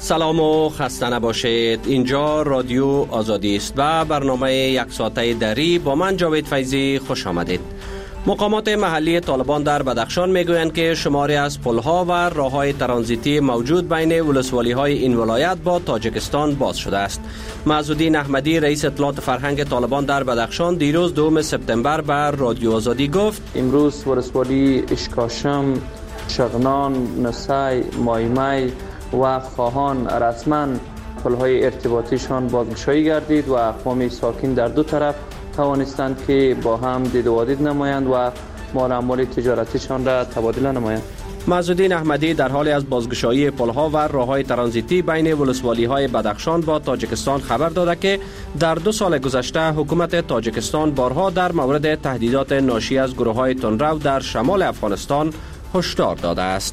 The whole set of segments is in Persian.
سلام و خسته نباشید. اینجا رادیو آزادی است و برنامه یک ساعته دری با من جاوید فیضی خوش آمدید. مقامات محلی طالبان در بدخشان میگویند که شماری از پلها و راههای ترانزیتی موجود بین ولسوالی‌های این ولایت با تاجیکستان باز شده است. معزالدین احمدی رئیس اطلاعات فرهنگ طالبان در بدخشان دیروز 2 سپتامبر بر رادیو آزادی گفت: امروز ولسوالی اشکاشم، شغنان، نسای، مایمای و خواهان رسما پلهای ارتباطیشان بازگشایی گردید و اقوام ساکن در دو طرف توانستند که با هم دید و وادید نمایند و مال اموال تجارتیشان را تبادله نمایند. معزالدین احمدی در حال از بازگشایی پلها و راههای ترانزیتی بین ولسوالی‌های بدخشان با تاجیکستان خبر داده که در 2 سال گذشته حکومت تاجیکستان بارها در مورد تهدیدات ناشی از گروه‌های تندرو در شمال افغانستان هشدار داده است.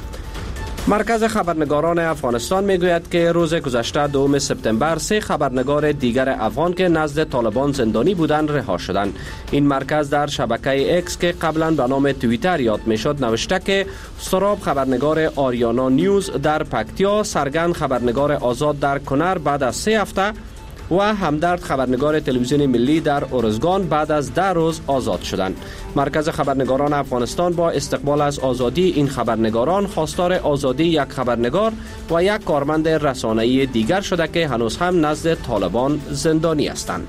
مرکز خبرنگاران افغانستان میگوید که روز گذشته 2 سپتامبر 3 خبرنگار دیگر افغان که نزد طالبان زندانی بودند رها شدند. این مرکز در شبکه اکس که قبلا به نام توییتر یاد میشد نوشته که سراب خبرنگار آریانا نیوز در پکتیا، سرگن خبرنگار آزاد در کنر بعد از 3 هفته و همدرد خبرنگار تلویزیون ملی در ارزگان بعد از 10 روز آزاد شدند. مرکز خبرنگاران افغانستان با استقبال از آزادی این خبرنگاران خواستار آزادی یک خبرنگار و یک کارمند رسانه‌ای دیگر شده که هنوز هم نزد طالبان زندانی هستند.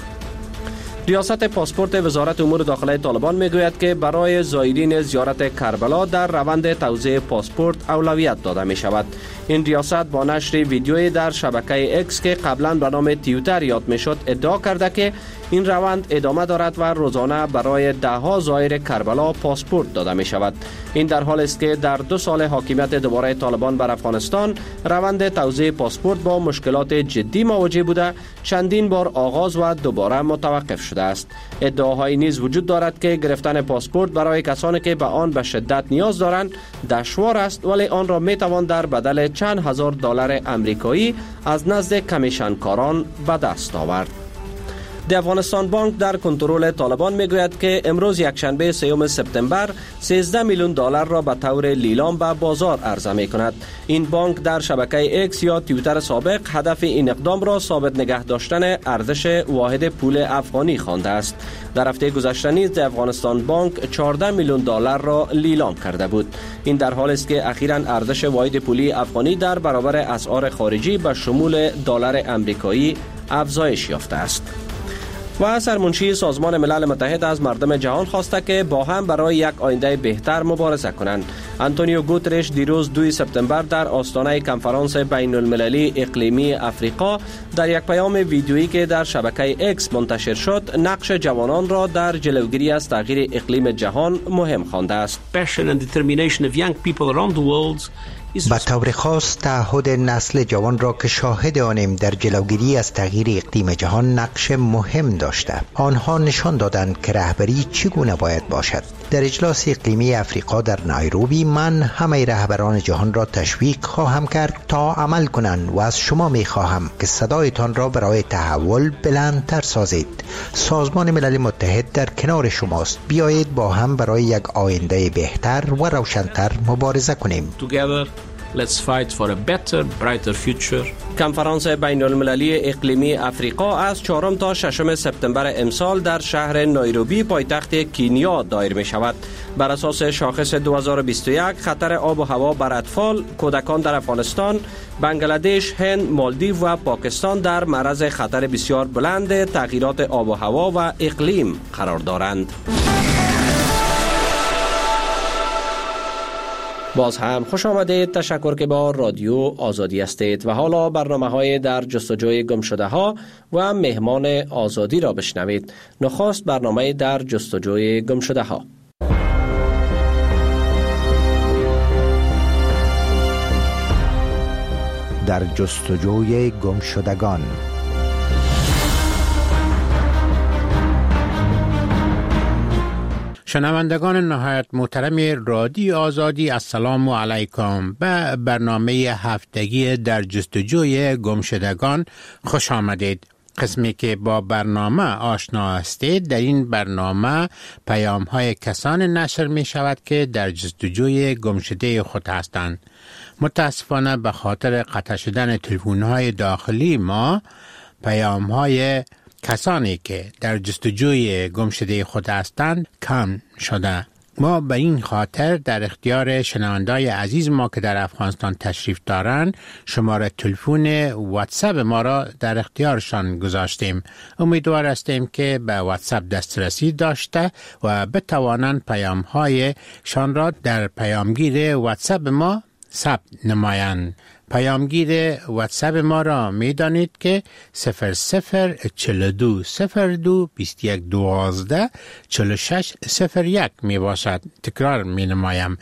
ریاست پاسپورت وزارت امور داخلی طالبان میگوید که برای زائرین زیارت کربلا در روند توزیع پاسپورت اولویت داده می شود. این ریاست با نشر ویدیویی در شبکه اکس که قبلا به نام توییتر یاد می شد ادعا کرده که این روند ادامه دارد و روزانه برای 10 زائر کربلا پاسپورت داده می شود. این در حالی است که در 2 سال حاکمیت دوباره طالبان بر افغانستان روند توزیع پاسپورت با مشکلات جدی مواجه بوده، چندین بار آغاز و دوباره متوقف شده است. ادعاهایی نیز وجود دارد که گرفتن پاسپورت برای کسانی که به آن به شدت نیاز دارند دشوار است، ولی آن را می توان در بدل چند هزار دلار امریکایی از نزد کمیشنکاران به دست آورد. د افغانستان بانک در کنترل طالبان میگوید که امروز یکشنبه 3 سپتامبر 13 میلیون دلار را به طور لیلام به بازار عرضه می کند. این بانک در شبکه اکس یا توییتر سابق هدف این اقدام را ثابت نگه داشتن ارزش واحد پول افغانی خوانده است. در هفته گذشته نیز د افغانستان بانک 14 میلیون دلار را لیلام کرده بود. این در حالی است که اخیراً ارزش واحد پولی افغانی در برابر اسعار خارجی به شمول دلار امریکایی افزایش یافته است. و سرمنشی سازمان ملل متحد از مردم جهان خواسته که با هم برای یک آینده بهتر مبارزه کنند. آنتونیو گوترش دیروز 2 سپتامبر در آستانه کنفرانس بین المللی اقلیمی افریقا در یک پیام ویدیویی که در شبکه اکس منتشر شد نقش جوانان را در جلوگیری از تغییر اقلیم جهان مهم خوانده است. به طور خاص تعهد نسل جوان را که شاهد آنیم در جلوگیری از تغییر اقلیم جهان نقش مهم داشته. آنها نشان دادند که رهبری چگونه باید باشد. در اجلاس اقلیمی افریقا در نایروبی من همه رهبران جهان را تشویق خواهم کرد تا عمل کنند و از شما می خواهم که صدایتان را برای تحول بلندتر سازید. سازمان ملل متحد در کنار شماست. بیایید با هم برای یک آینده بهتر و روشن‌تر مبارزه کنیم. Let's fight for a better, brighter future. کنفرانس بین المللی اقلیمی افریقا از 4 تا 6 سپتامبر امسال در شهر نایروبی پایتخت کینیا دایر می شود. بر اساس شاخص 2021 خطر آب و هوا بر اطفال، کودکان در افغانستان، بنگلادش، هند، مالدیو و پاکستان در معرض خطر بسیار بلند تغییرات آب و هوا و اقلیم قرار دارند. باز هم خوش آمدید. تشکر که با رادیو آزادی هستید و حالا برنامه‌های در جستجوی گمشده‌ها و مهمان آزادی را بشنوید. نخست برنامه در جستجوی گمشده‌ها. در جستجوی گمشدگان. شنوندگان نهایت محترم رادیو آزادی، السلام علیکم. به برنامه هفتگی در جستجوی گمشدگان خوش آمدید. قسمی که با برنامه آشنا هستید، در این برنامه پیام های کسان نشر می شود که در جستجوی گمشده خود هستند. متاسفانه به خاطر قطع شدن تلفن های داخلی ما، پیام های کسانی که در جستجوی گمشده خود هستند کم شده. ما به این خاطر در اختیار شنوندای عزیز ما که در افغانستان تشریف دارند شماره تلفن واتساپ ما را در اختیارشان گذاشتیم. امیدوار هستیم که به واتساپ دسترسی داشته و بتوانند پیام‌های شان را در پیامگیر واتساپ ما ثبت نمایند. پیامگیر واتساپ ما را می دانید که 0042 02 21 12 46 01 می باشد. تکرار می نمایم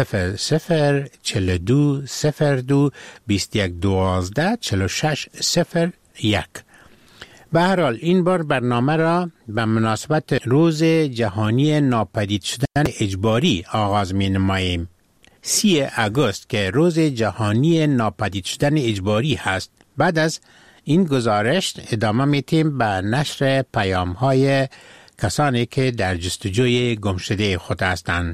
0042 02 21 12 46 01. به هر حال این بار برنامه را به مناسبت روز جهانی ناپدید شدن اجباری آغاز می نماییم. 3 آگوست که روز جهانی ناپدید شدن اجباری هست. بعد از این گزارش ادامه میتیم به نشر پیام‌های کسانی که در جستجوی گمشده خود هستند.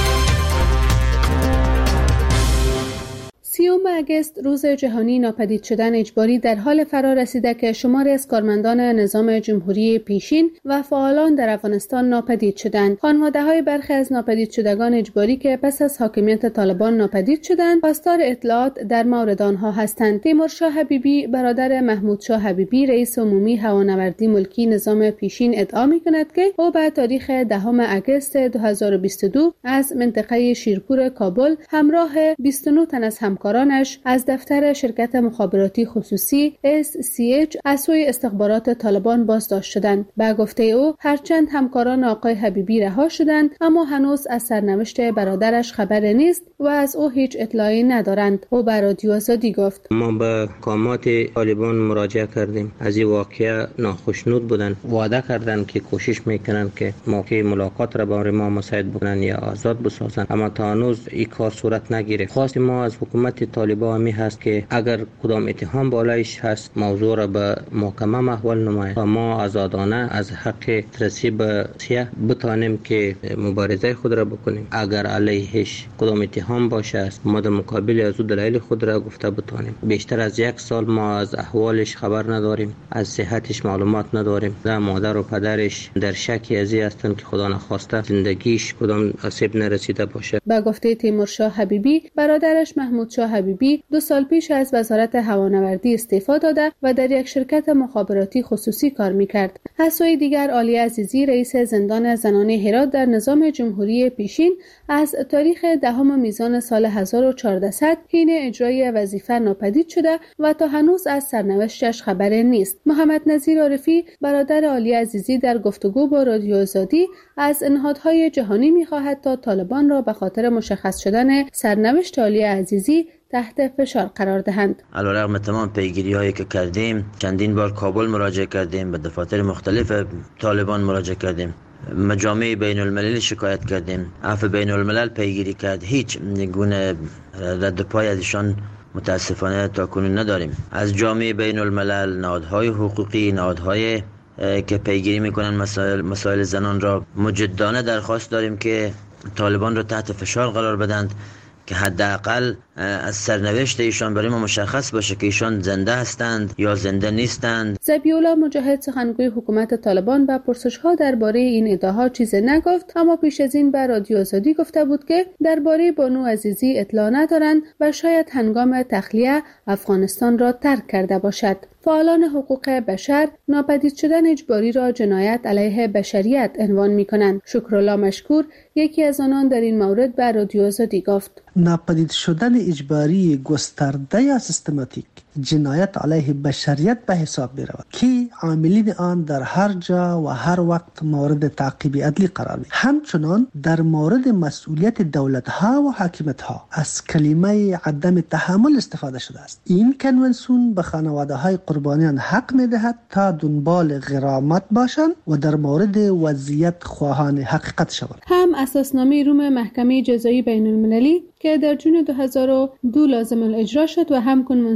30 آگوست روز جهانی ناپدید شدن اجباری در حال فرا رسیده که شماری از کارمندان نظام جمهوری پیشین و فعالان در افغانستان ناپدید شدند. خانواده‌های برخی از ناپدید شدگان اجباری که پس از حاکمیت طالبان ناپدید شدند، خواستار اطلاعات در مورد آنها هستند. تیمورشاه حبیبی برادر محمود شاه حبیبی رئیس عمومی هوانوردی ملکی نظام پیشین ادعا می‌کند که او به تاریخ 10 آگوست 2022 از منطقه شیرپور کابل همراه 29 تن از همکارانش از دفتر شرکت مخابراتی خصوصی SCH از سوی استخبارات طالبان بازداشت شدند. به گفته او هرچند همکاران آقای حبیبی رها شدند، اما هنوز از سرنوشت برادرش خبری نیست و از او هیچ اطلاعی ندارند. او به رادیو آزادی گفت: ما به مقامات طالبان مراجعه کردیم. از این واقعه ناخشنود بودند. وعده کردند که کوشش میکنند که موقع ملاقات را با ما مساعد بکنند یا آزاد بسازند، اما تا هنوز این کار صورت نگیره. خواست ما از حکومت طالبان می هست که اگر کدام اتهام بالایش هست موضوع را به محکمه محول نماید و ما آزادانه از حق دسترسی به سیاه بتانیم که مبارزه خود را بکنیم. اگر علیهش کدام اتهام باشه است ما در مقابل از او دلایل خود را گفته بتانیم. بیشتر از 1 سال ما از احوالش خبر نداریم، از صحتش معلومات نداریم. مادر و پدرش در شکی از این هستند که خدا نخواسته زندگیش کدام آسیب نرسیده باشه. با گفته تیمورشاه حبیبی، برادرش محمود شاه حبیبی 2 سال پیش از وزارت هوانوردی استعفا داده و در یک شرکت مخابراتی خصوصی کار میکرد. از سوی دیگر عالی عزیزی رئیس زندان زنانه هرات در نظام جمهوری پیشین از تاریخ 10 میزان سال 1400 حین اجرای وظیفه ناپدید شده و تا هنوز از سرنوشتش خبری نیست. محمد نظیر عارفی برادر عالی عزیزی در گفتگو با رادیو آزادی از نهادهای جهانی میخواهد تا طالبان را به خاطر مشخص شدن سرنوشت عالی عزیزی تحت فشار قرار دهند. علیرغم تمام پیگیری‌هایی که کردیم، چندین بار کابل مراجعه کردیم، به دفاتر مختلف طالبان مراجعه کردیم، مجامع بین المللی شکایت کردیم، عفو بین الملل پیگیری کرد، هیچ گونه رد پای ازشان متاسفانه تا کنون نداریم. از جامعه بین الملل، نهادهای حقوقی، نهادهای که پیگیری میکنن مسائل زنان را مجدانه درخواست داریم که طالبان را تحت فشار قرار بدند که حداقل از سرنوشت ایشان برای ما مشخص باشه که ایشان زنده هستند یا زنده نیستند. ذبیح‌الله مجاهد سخنگوی حکومت طالبان به پرسش‌ها درباره این ادعاها چیزی نگفت، اما پیش از این به رادیو آزادی گفته بود که درباره بانو عزیزی اطلاع ندارند و شاید هنگام تخلیه افغانستان را ترک کرده باشد. فعالان حقوق بشر ناپدید شدن اجباری را جنایت علیه بشریت عنوان می‌کنند. شکرالله مشکور یکی از آنان در این مورد به رادیو آزادی گفت: ناپدید شدن اجباری گسترده یا سیستماتیک جنایت علیه بشریت به حساب می رود که عاملین آن در هر جا و هر وقت مورد تعقیب عدلی قرار می. همچنان در مورد مسئولیت دولت ها و حاکمیت ها از کلمه عدم تحمل استفاده شده است. این کنونسیون به خانواده های قربانیان حق می دهد تا دنبال غرامت باشند و در مورد وضعیت خواهان حقیقت شوند. هم اساسنامه روم محکمه جزایی بین المللی که در جون 2002 لازم الاجرا شد و هم کنوانسیون بین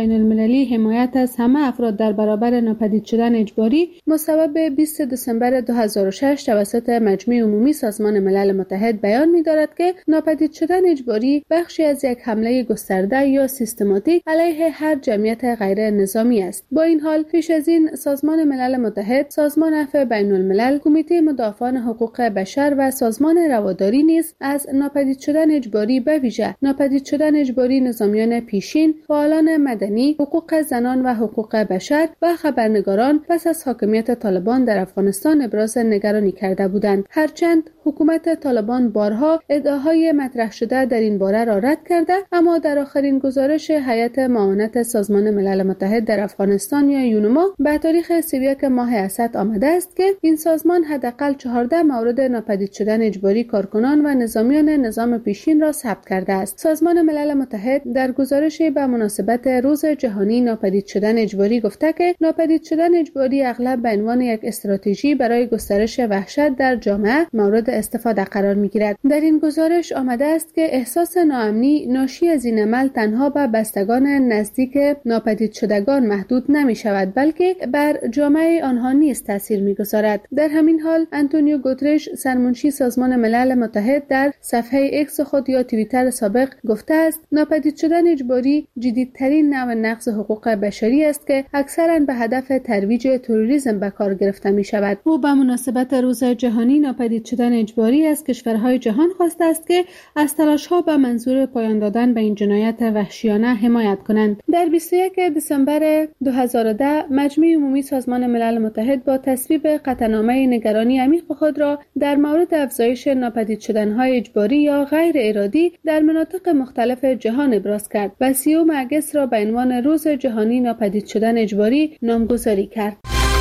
بین المللی حمایت از همه افراد در برابر ناپدید شدن اجباری مصوب 20 دسامبر 2006 توسط مجمع عمومی سازمان ملل متحد بیان می‌دارد که ناپدید شدن اجباری بخشی از یک حمله گسترده یا سیستماتیک علیه هر جمعیت غیر نظامی است. با این حال پیش از این سازمان ملل متحد، سازمان عفو بین الملل، کمیته مدافعان حقوق بشر و سازمان رواداری نیز از ناپدید شدن اجباری به ویژه ناپدید شدن اجباری نظامیان پیشین، فعالان مدنی، حقوق زنان و حقوق بشر و خبرنگاران پس از حاکمیت طالبان در افغانستان ابراز نگرانی کرده بودند. هرچند حکومت طالبان بارها ادعاهای مطرح شده در این باره را رد کرده، اما در آخرین گزارش هیئت معاونت سازمان ملل متحد در افغانستان یا یونما به تاریخ 31 ماه اسد آمده است که این سازمان حداقل 14 مورد ناپدید شدن اجباری کارکنان و نظامیان نظام پیشین را ثبت کرده است. سازمان ملل متحد در گزارشی به مناسبت روز جهانی ناپدید شدن اجباری گفته که ناپدید شدن اجباری اغلب به عنوان یک استراتژی برای گسترش وحشت در جامعه مورد استفاده قرار می‌گیرد. در این گزارش آمده است که احساس ناامنی ناشی از این عمل تنها به بستگان نزدیک ناپدید شدگان محدود نمی‌شود، بلکه بر جامعه آنها نیز تاثیر می‌گذارد. در همین حال آنتونیو گوترش، سرمنشی سازمان ملل متحد، در صفحه ایکس خود یا توییتر سابق گفته است ناپدید شدن اجباری جدیدترین نوع نقض حقوق بشری است که اکثراً به هدف ترویج تروریسم به کار گرفته می‌شود. او به مناسبت روز جهانی ناپدید شدن اجباری از کشورهای جهان خواسته است که از تلاش‌ها به منظور پایان دادن به این جنایت وحشیانه حمایت کنند. در 21 دسامبر 2010 مجمع عمومی سازمان ملل متحد با تصویب قطعنامه نگرانی عمیق خود را در مورد افزایش ناپدید شدن‌های اجباری یا غیر ارادی در مناطق مختلف جهان ابراز کرد و 30 اگست را به عنوان روز جهانی ناپدید شدن اجباری نامگذاری کرد.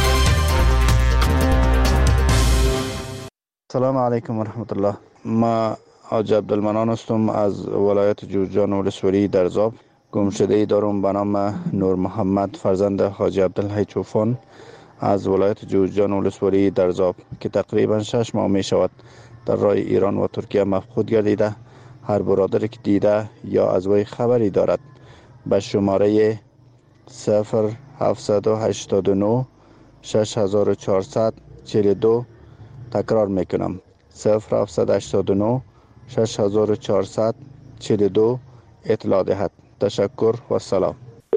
سلام علیکم و رحمت الله. ما حاج عبدالمنان هستم از ولایت جوزجان ولسوالی درزاب. گمشده‌ای دارم به نام نور محمد فرزند حاج عبدالحی چوفان از ولایت جوزجان ولسوالی درزاب که تقریبا 6 ماه می شود در راه ایران و ترکیه مفقود گردیده. هر برادری که دیده یا از وی خبری دارد به شماره 0789 6442 تکرار میکنم 0789 6442 اطلاع دهد. تشکر و سلام.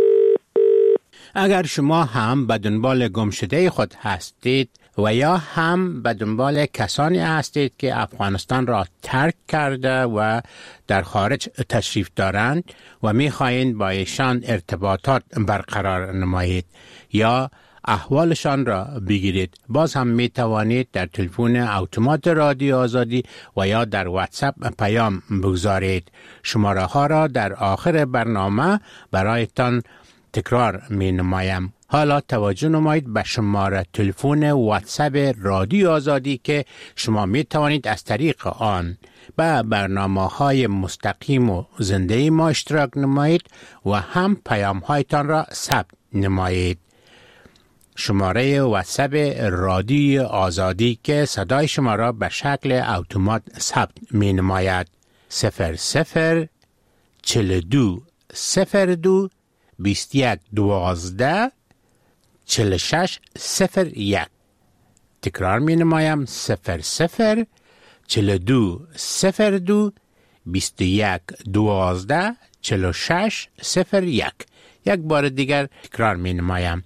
اگر شما هم به دنبال گمشده خود هستید و یا هم به دنبال کسانی هستید که افغانستان را ترک کرده و در خارج تشریف دارند و می‌خواهید با ایشان ارتباطات برقرار نمایید یا احوالشان را بگیرید، باز هم می توانید در تلفن اتومات رادیو آزادی و یا در واتساپ پیام بگذارید. شماره ها را در آخر برنامه برایتان تکرار می نمایم. حالا توجه نمایید به شماره تلفن واتساپ رادیو آزادی که شما می توانید از طریق آن به برنامه های مستقیم و زنده ما اشتراک نمایید و هم پیام هایتان را ثبت نمایید. شماره واتساپ رادیو آزادی که صدای شما را به شکل اتومات ثبت می نماید 00 42 02 21 12 46 01. تکرار می نمایم 00 42 02 21 12 46 01. یک بار دیگر تکرار می نمایم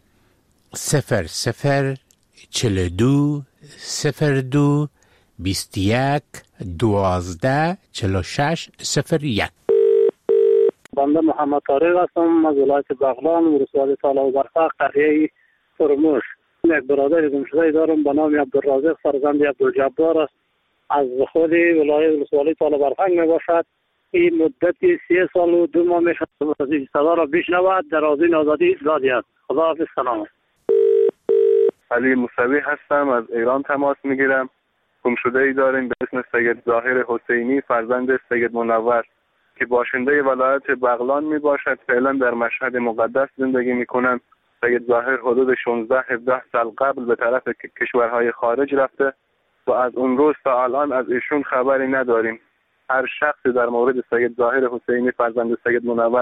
00 42 02 21 12 46 01. بنده محمد طارق هستم از ولایت بغلان ولسوالی طالع برفق قریه فرموش. یک برادر گمشده دارم به نام عبدالرازق فرزند عبدالجبار است. از خود ولسوالی طالع برفق می باشد. این مدت 3 سال و 2 ماه می شود از این صدا را بشنود. در آذین آزادی دادی است. خداحافظ. سلام. علی موسوی هستم، از ایران تماس میگیرم. گمشده‌ای داریم به اسم سید ظاهر حسینی فرزند سید منور که باشنده ولایت بغلان می باشد. فعلا در مشهد مقدس زندگی می کنند. سید ظاهر حدود 16-17 سال قبل به طرف کشورهای خارج رفته و از اون روز تا الان از ایشون خبری نداریم. هر شخصی در مورد سید ظاهر حسینی فرزند سید منور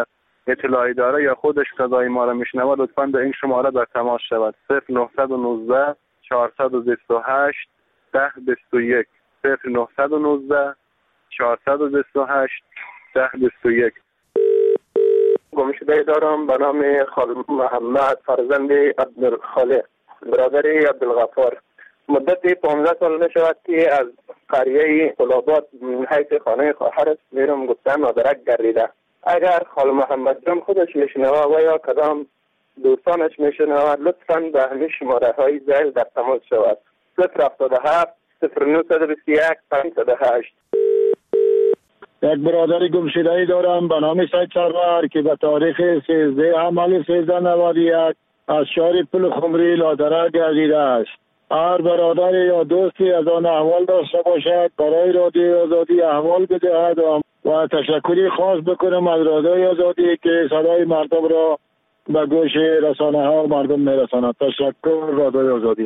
اطلاعی داره یا خودش صدای ما را میشنوه لطفاً به این شماره در تماس شود. 0919 428 1021 0919 428 1021. گمشده دارم به نام خال محمد فرزند عبدالخالق برادر عبدالغفار. مدت 15 سال نشود که از قریه قلابات حیث خانه خواهرش میرم گفتن مادرک گردیده. اگر خال محمد جان خودش میشنوه و یا کدام دوستانش میشنوه لطفاً به همین شماره های زیل در تماس شود. 077 0921 508. یک برادر گمشده‌ای دارم به نام سید سرور که به تاریخ 13 حمل 1391 از شهر پل خمری لادره گردیده است. هر برادر یا دوستی از آن احوال داشته باشد برای رادیوی آزادی احوال بدهد و تشکری خاص بکنم از رادیوی آزادی که صدای مردم را به گوش رسانه ها و مردم میرساند. تشکر رادیوی آزادی.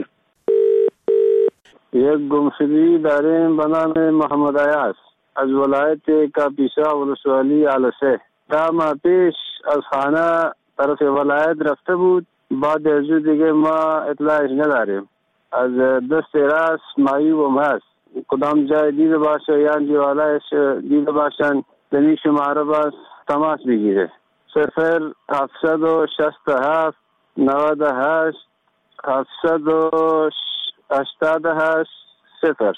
یک گمشده‌ای داریم به نام محمد عیاض از ولایت کاپیسا ولسوالی علسه. ده ماه پیش از خانه طرف ولایت رفته بود. بعد از دیگه ما اطلاعش نداریم. از دست راست معیوب هست. کدام جای دیده باشه یا جوالایش دیده باشن دنی شماره باز تماس بگیره. 0767 98 788 0.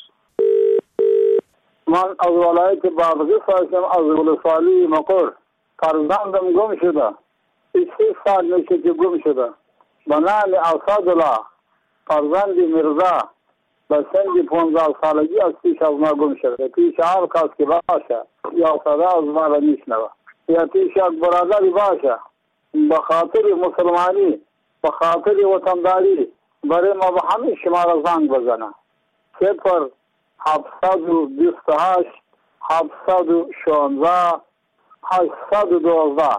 من از ولایت بادغیس هستم، از ولسوالی مقر. فرزندم گم شده. 6 سال میشه که گم شده. به نام اسدالله فرزند مرزا به سن 15 سالگی از پیش از ما گم شده. پیش هر کس که باشه یا صدا از ما را میشنوه یا پیش یک برادری باشه به خاطر مسلمانی به خاطر وطنداری برای ما به همین شماره زنگ بزنه. 0728 716 812.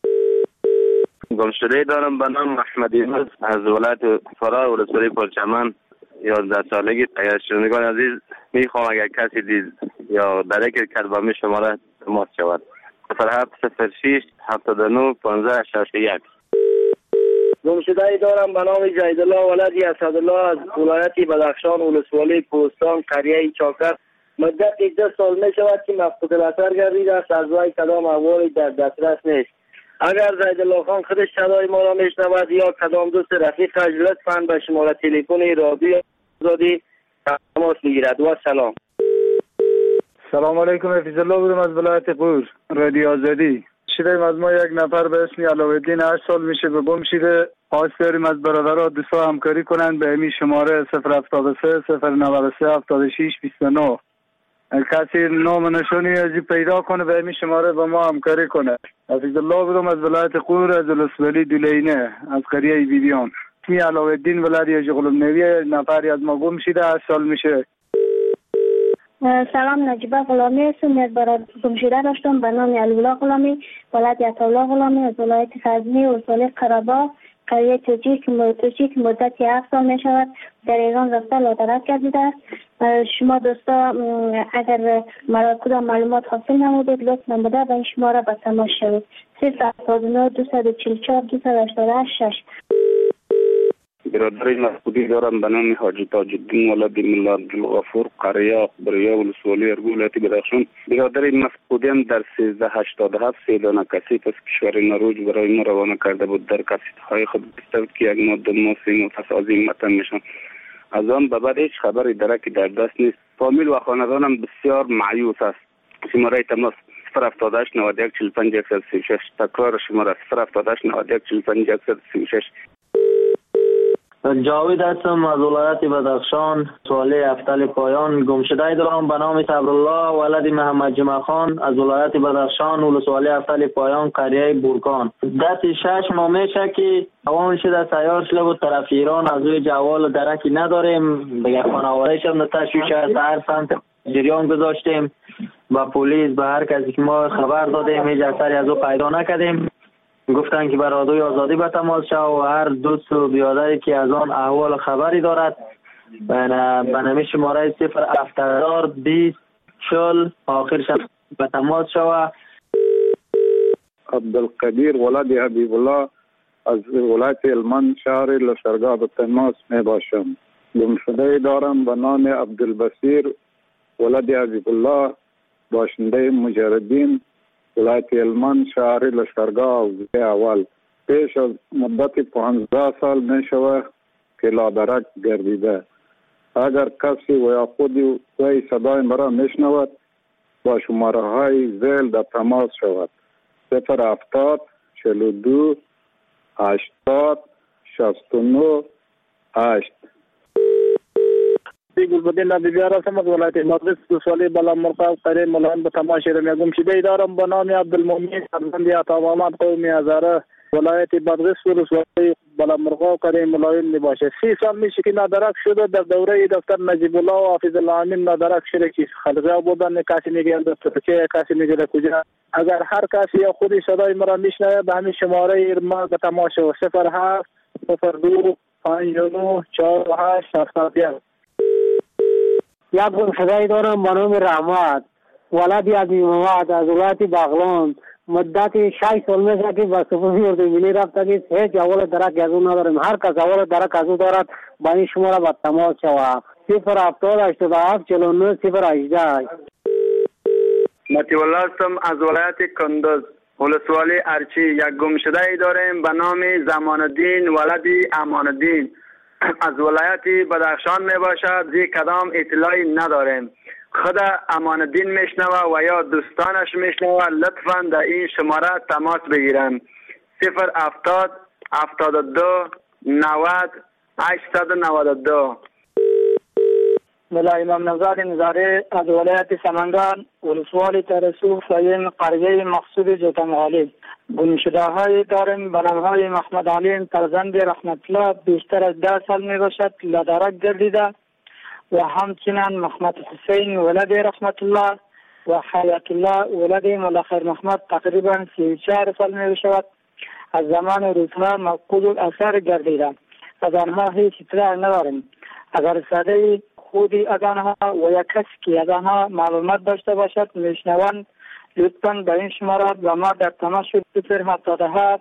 گمشده دارم به نام احمد یونس از ولایت فرا ولسوالی پرچمن. 11 سالگی. اگر شنوندگان عزیز میخوام اگر کسی دید یا درک کرد با می شماره تماس شود. 0706 79 15 61. گمشده‌ای دارم به نام جیدالله ولد اسدالله از ولایت بدخشان ولسوالی کوهستان قریه چاکر. مدت 2 سال می شود که مفقود الاثر گردیده است. از وی کدام احوالی در دسترس نیست. اگر جیدالله خان خودش صدای ما را میشنود یا کدام دوست رفیقش لطفاً به شماره تلفن رادیو آزادی تماس بگیرد. و سلام. سلام علیکم. حفیظ الله بودم از ولایت قور رادیو آزادی. شدیم از ما یک نفر به اسم علاءالدین 8 سال میشه به گم شده. خواست داریم از برادرها دوستا همکاری کنند به همین شماره 073 093 76 29. کسی نام نشانی ازی پیدا کنه به همین شماره با ما همکاری کنه. حفیظ الله بودم از ولایت قور از ولسوالی دولینه از قریه بیبیان. اسمی علاءالدین ولادی اجغلم نویه. نفری از ما گم شده 8 سال میشه. سلام، نجیبه غلامی هستم. یک برادر گم شده داشتم به نام علی‌الله غلامی ولایت عطاالله غلامی از ولایت غزنی ولسوالی قره‌باغ قریه توچی که مدت 7 سال می شود در ایران رفته لادرک گردیده است. شما دوستا اگر کدام معلومات حاصل نمودید لطف نموده به این شماره به تماس شوید. 079 244 288 6. برادر مفقودی دارم به نام حاجی تاج الدین ولد ملا عبدالغفور قریه اخبریه ولسوالی ارگو ولایت بدخشان. برادر مفقودیم در 1387 سیدانه کثیف از کشور نروژ برای ما روانه کرده بود. در کثیف‌های خود گفته که یک ماه 2 ماه 3 ماه پس از این وطن میشم. از آن به بعد هیچ خبری درکی در دست نیست. فامیل و خاندانم بسیار مایوس است. شماره تماس 078 91 45 136. تکرار شماره 078 91 45 136. جاوید هستم از ولایت بدخشان سوالی افتل پایان. گمشده دارم به نام صبرالله ولد محمد جمع خان از ولایت بدخشان ولسوالی افتل پایان قریه بورکان. دست 6 ماه میشه که اوان شده سیار شده بود طرف ایران. از روی جوال درکی نداریم. بگه خانواده شم تشویش از هر سمت جریان گذاشتیم با پلیس به هر کسی که ما خبر دادیم هیچ اثری از او پیدا نکردیم. گفتن که برادوی آزادی به تماس شو و هر دوست و بیادری که از آن احوال خبری دارد به نمی شماره 070 20 40 آخرش به تماس شو. عبدالقدیر ولد حبیب الله از ولایت هلمند شهر لشکرگاه به تماس می باشم. گمشده دارم به نام عبدالبصیر ولد حبیب الله، باشنده مجردین، ولایت هلمند شهر لشکرگاه اول. پیش از مدت 15 سال می شود که لادرک گردیده. اگر کسی و یا خودی وی صدای مرا میشنود با شماره های ذیل در تماس شود: 070 42 80 69 8. گلبدین نبیار هستم از ولایت مقدس دوسالی بالا مرقاب قریب ملان به تماشای رمی. گمشده دارم به نام عبدالمؤمن فرزند عطا محمد قومی هزاره، ولایت مقدس دوسالی بالا مرقاب قریب ملایم می باشه. 30 سال میشه که نادرک شده. در دوره دکتر نجیب الله و حافظ الله امین نادرک شده که خلقه بودن. کسی میگه دکتر چه، کسی میگه کجا. اگر هر کسی یا خودی صدای مرا میشنوه به همین شماره ما به تماشا 07 02 59 48 71. یک گمشده دارم به نام رحمت ولد عبی محمد از ولایت بغلان. مدت 6 سال میشه که به سپوسی اردو ملی رفته که هیچ اول درک از او نداریم. هر کس اول درک از او دارد با این شماره به تماس شود: 070 87 49 018. مطیع الله هستم از ولایت کندز، ولسوالی ارچی. یک گمشده ای داریم به نام زمان الدین ولدی امان الدین، از ولایت بدخشان می باشد. زی کدام اطلاعی نداریم. خود امان الدین میشنوه و یا دوستانش میشنوه، لطفاً در این شماره تماس بگیرن: 070 72 90 892. ملا امام نوزاد نظاری از ولایت سمنگان، ولسوالی ترسو سایم قریه مقصود جوتمغالی. گمشده های داریم به نامهای محمد علیم فرزند رحمت الله، بیشتر از 10 سال می باشد لادرک گردیده، و همچنین محمد حسین ولد رحمت الله و حیات الله ولد ملاخر محمد تقریبا 34 سال می شود. از زمان روزها مفقود الاثر گردیده. از آنها هیچ اطلاع نداریم. اگر صدای خودی از آنها و یا کسی که از آنها معلومات داشته باشد میشنوند، لطفاً به این شماره و ما در تماس شد: 077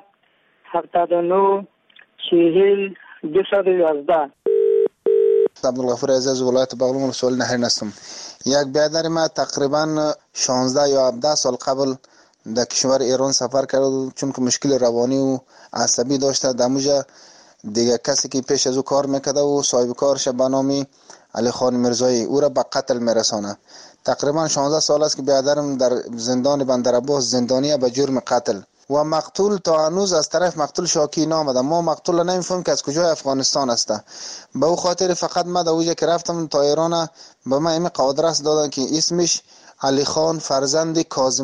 79 40 211. عبدالغفور عزیز ولایت بغلان ولسوالی نهرین هستم. یک برادر ما تقریبا 16 یا 17 سال قبل در کشور ایران سفر کرد، چون که مشکل روانی و عصبی داشته. دموجه دیگه کسی که پیش از او کار میکرده و صاحب کارش به نام علی خان مرزایی او را به قتل میرسانه. تقریبا 16 سال است که برادرم در زندان بندرعباس زندانیه به جرم قتل و مقتول تا هنوز از طرف مقتول شاکی نامده. ما مقتول نمیفهم که از کجای افغانستان است. به او خاطر فقط ما در اوجه که رفتم تا ایران به ما این قادرس دادن که اسمش علی خان فرزند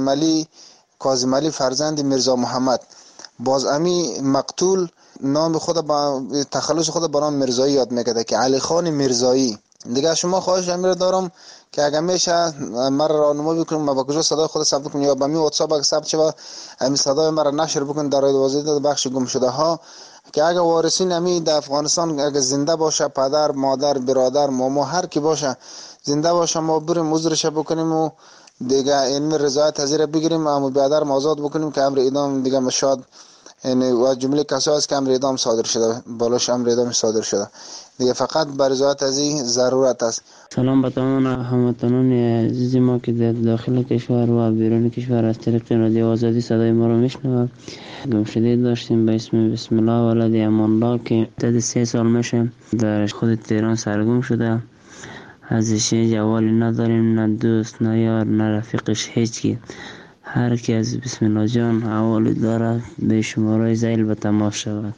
کاظم علی فرزند میرزا محمد. باز امی مقتول نام خود با تخلص خود با نام مرزایی یاد میکرده که علی خان مرزایی. دیگه شما خواهش امیر دارم که اگر میشه مرا راهنمایی بکنید ما با کجا صدای خود ثبت کنم، یا با می واتساپ اگه ثبت شود همین صدای مرا نشر بکنید در رادیو وزید بخش گم شده ها، که اگه وارثین امی در افغانستان اگه زنده باشه، پدر مادر برادر ماما هر کی باشه زنده باشه، ما بریم عذرش بکنیم و دیگه این رضایت حاضر بگیریم، اما برادر آزاد بکنیم که امر اعدام دیگه مشاد یعنی و جمله کسایی است که امر اعدام صادر شده، بالاش امر اعدام صادر شده دیگه، فقط بر رضایت از این ضرورت است. سلام به تمام هموطنان عزیز ما که در داخل کشور و بیرون کشور از طریق رادیو آزادی صدای ما رو میشنوند. گمشده داشتیم به اسم بسم الله ولد امان الله که مدت 3 سال میشه در خود تهران سرگم شده. ازش جوالی نداریم، نه دوست نه یار نه رفیقش، هیچکی. هر کی از بسم الله جان حوالی داره به شماره زیل به تماس شود: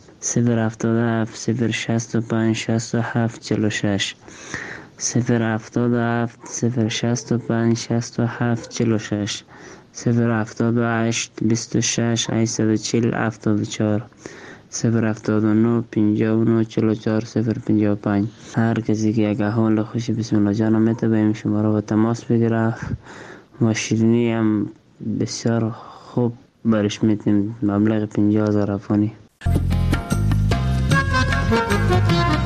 077 065 67 46 077 065 67 46 078 26 840 74 079 59 44 055. هر کسی که اگه حال خوشی بسم الله جان میته به این شماره به تماس بگیره و شیرینی هم بسیار خوب برش میتیم، مبلغ 50,000 افغانی.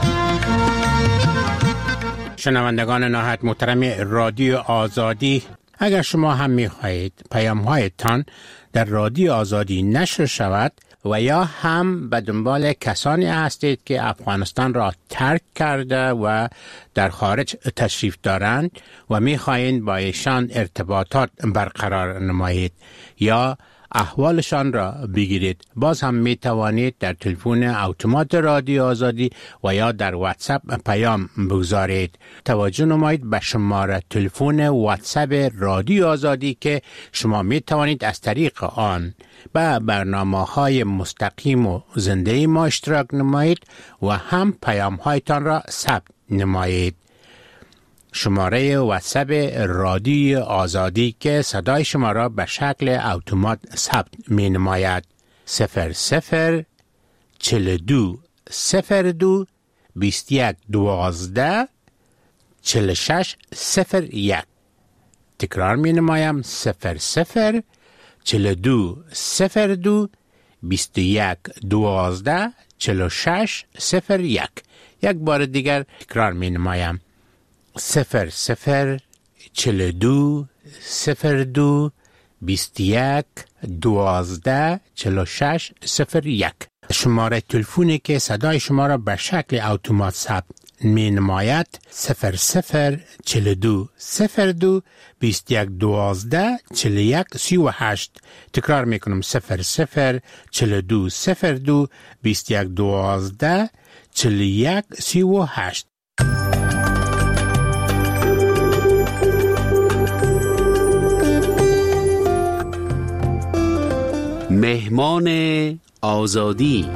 شنوندگان نهایت محترم رادیو آزادی، اگر شما هم می خواهید پیام‌هایتان در رادیو آزادی نشر شود و یا هم به دنبال کسانی هستید که افغانستان را ترک کرده و در خارج تشریف دارند و می خواهید با ایشان ارتباطات برقرار نمایید یا احوالشان را بگیرید، باز هم می توانید در تلفن اتومات رادیو آزادی و یا در واتساپ پیام بگذارید. توجه نمایید به شماره تلفن واتساپ رادیو آزادی که شما می توانید از طریق آن به برنامه‌های مستقیم و زنده ما اشتراک نمایید و هم پیام‌هایتان را ثبت نمایید. شماره واتساپ رادیو آزادی که صدای شما را به شکل اتومات ثبت می نماید 00 42 02 21 12 46 01. تکرار می نمایم 00 42 02 21 12 46 01. یک بار دیگر تکرار می نمایم 00 42 02 21 12 46 01. شماره تلفنی که صدای شما را به شکل اتومات ثبت می نماید 00 42 02 21 12 41 38. تکرار می کنم 00 42 02 21 12 41 38. مهمان آزادی.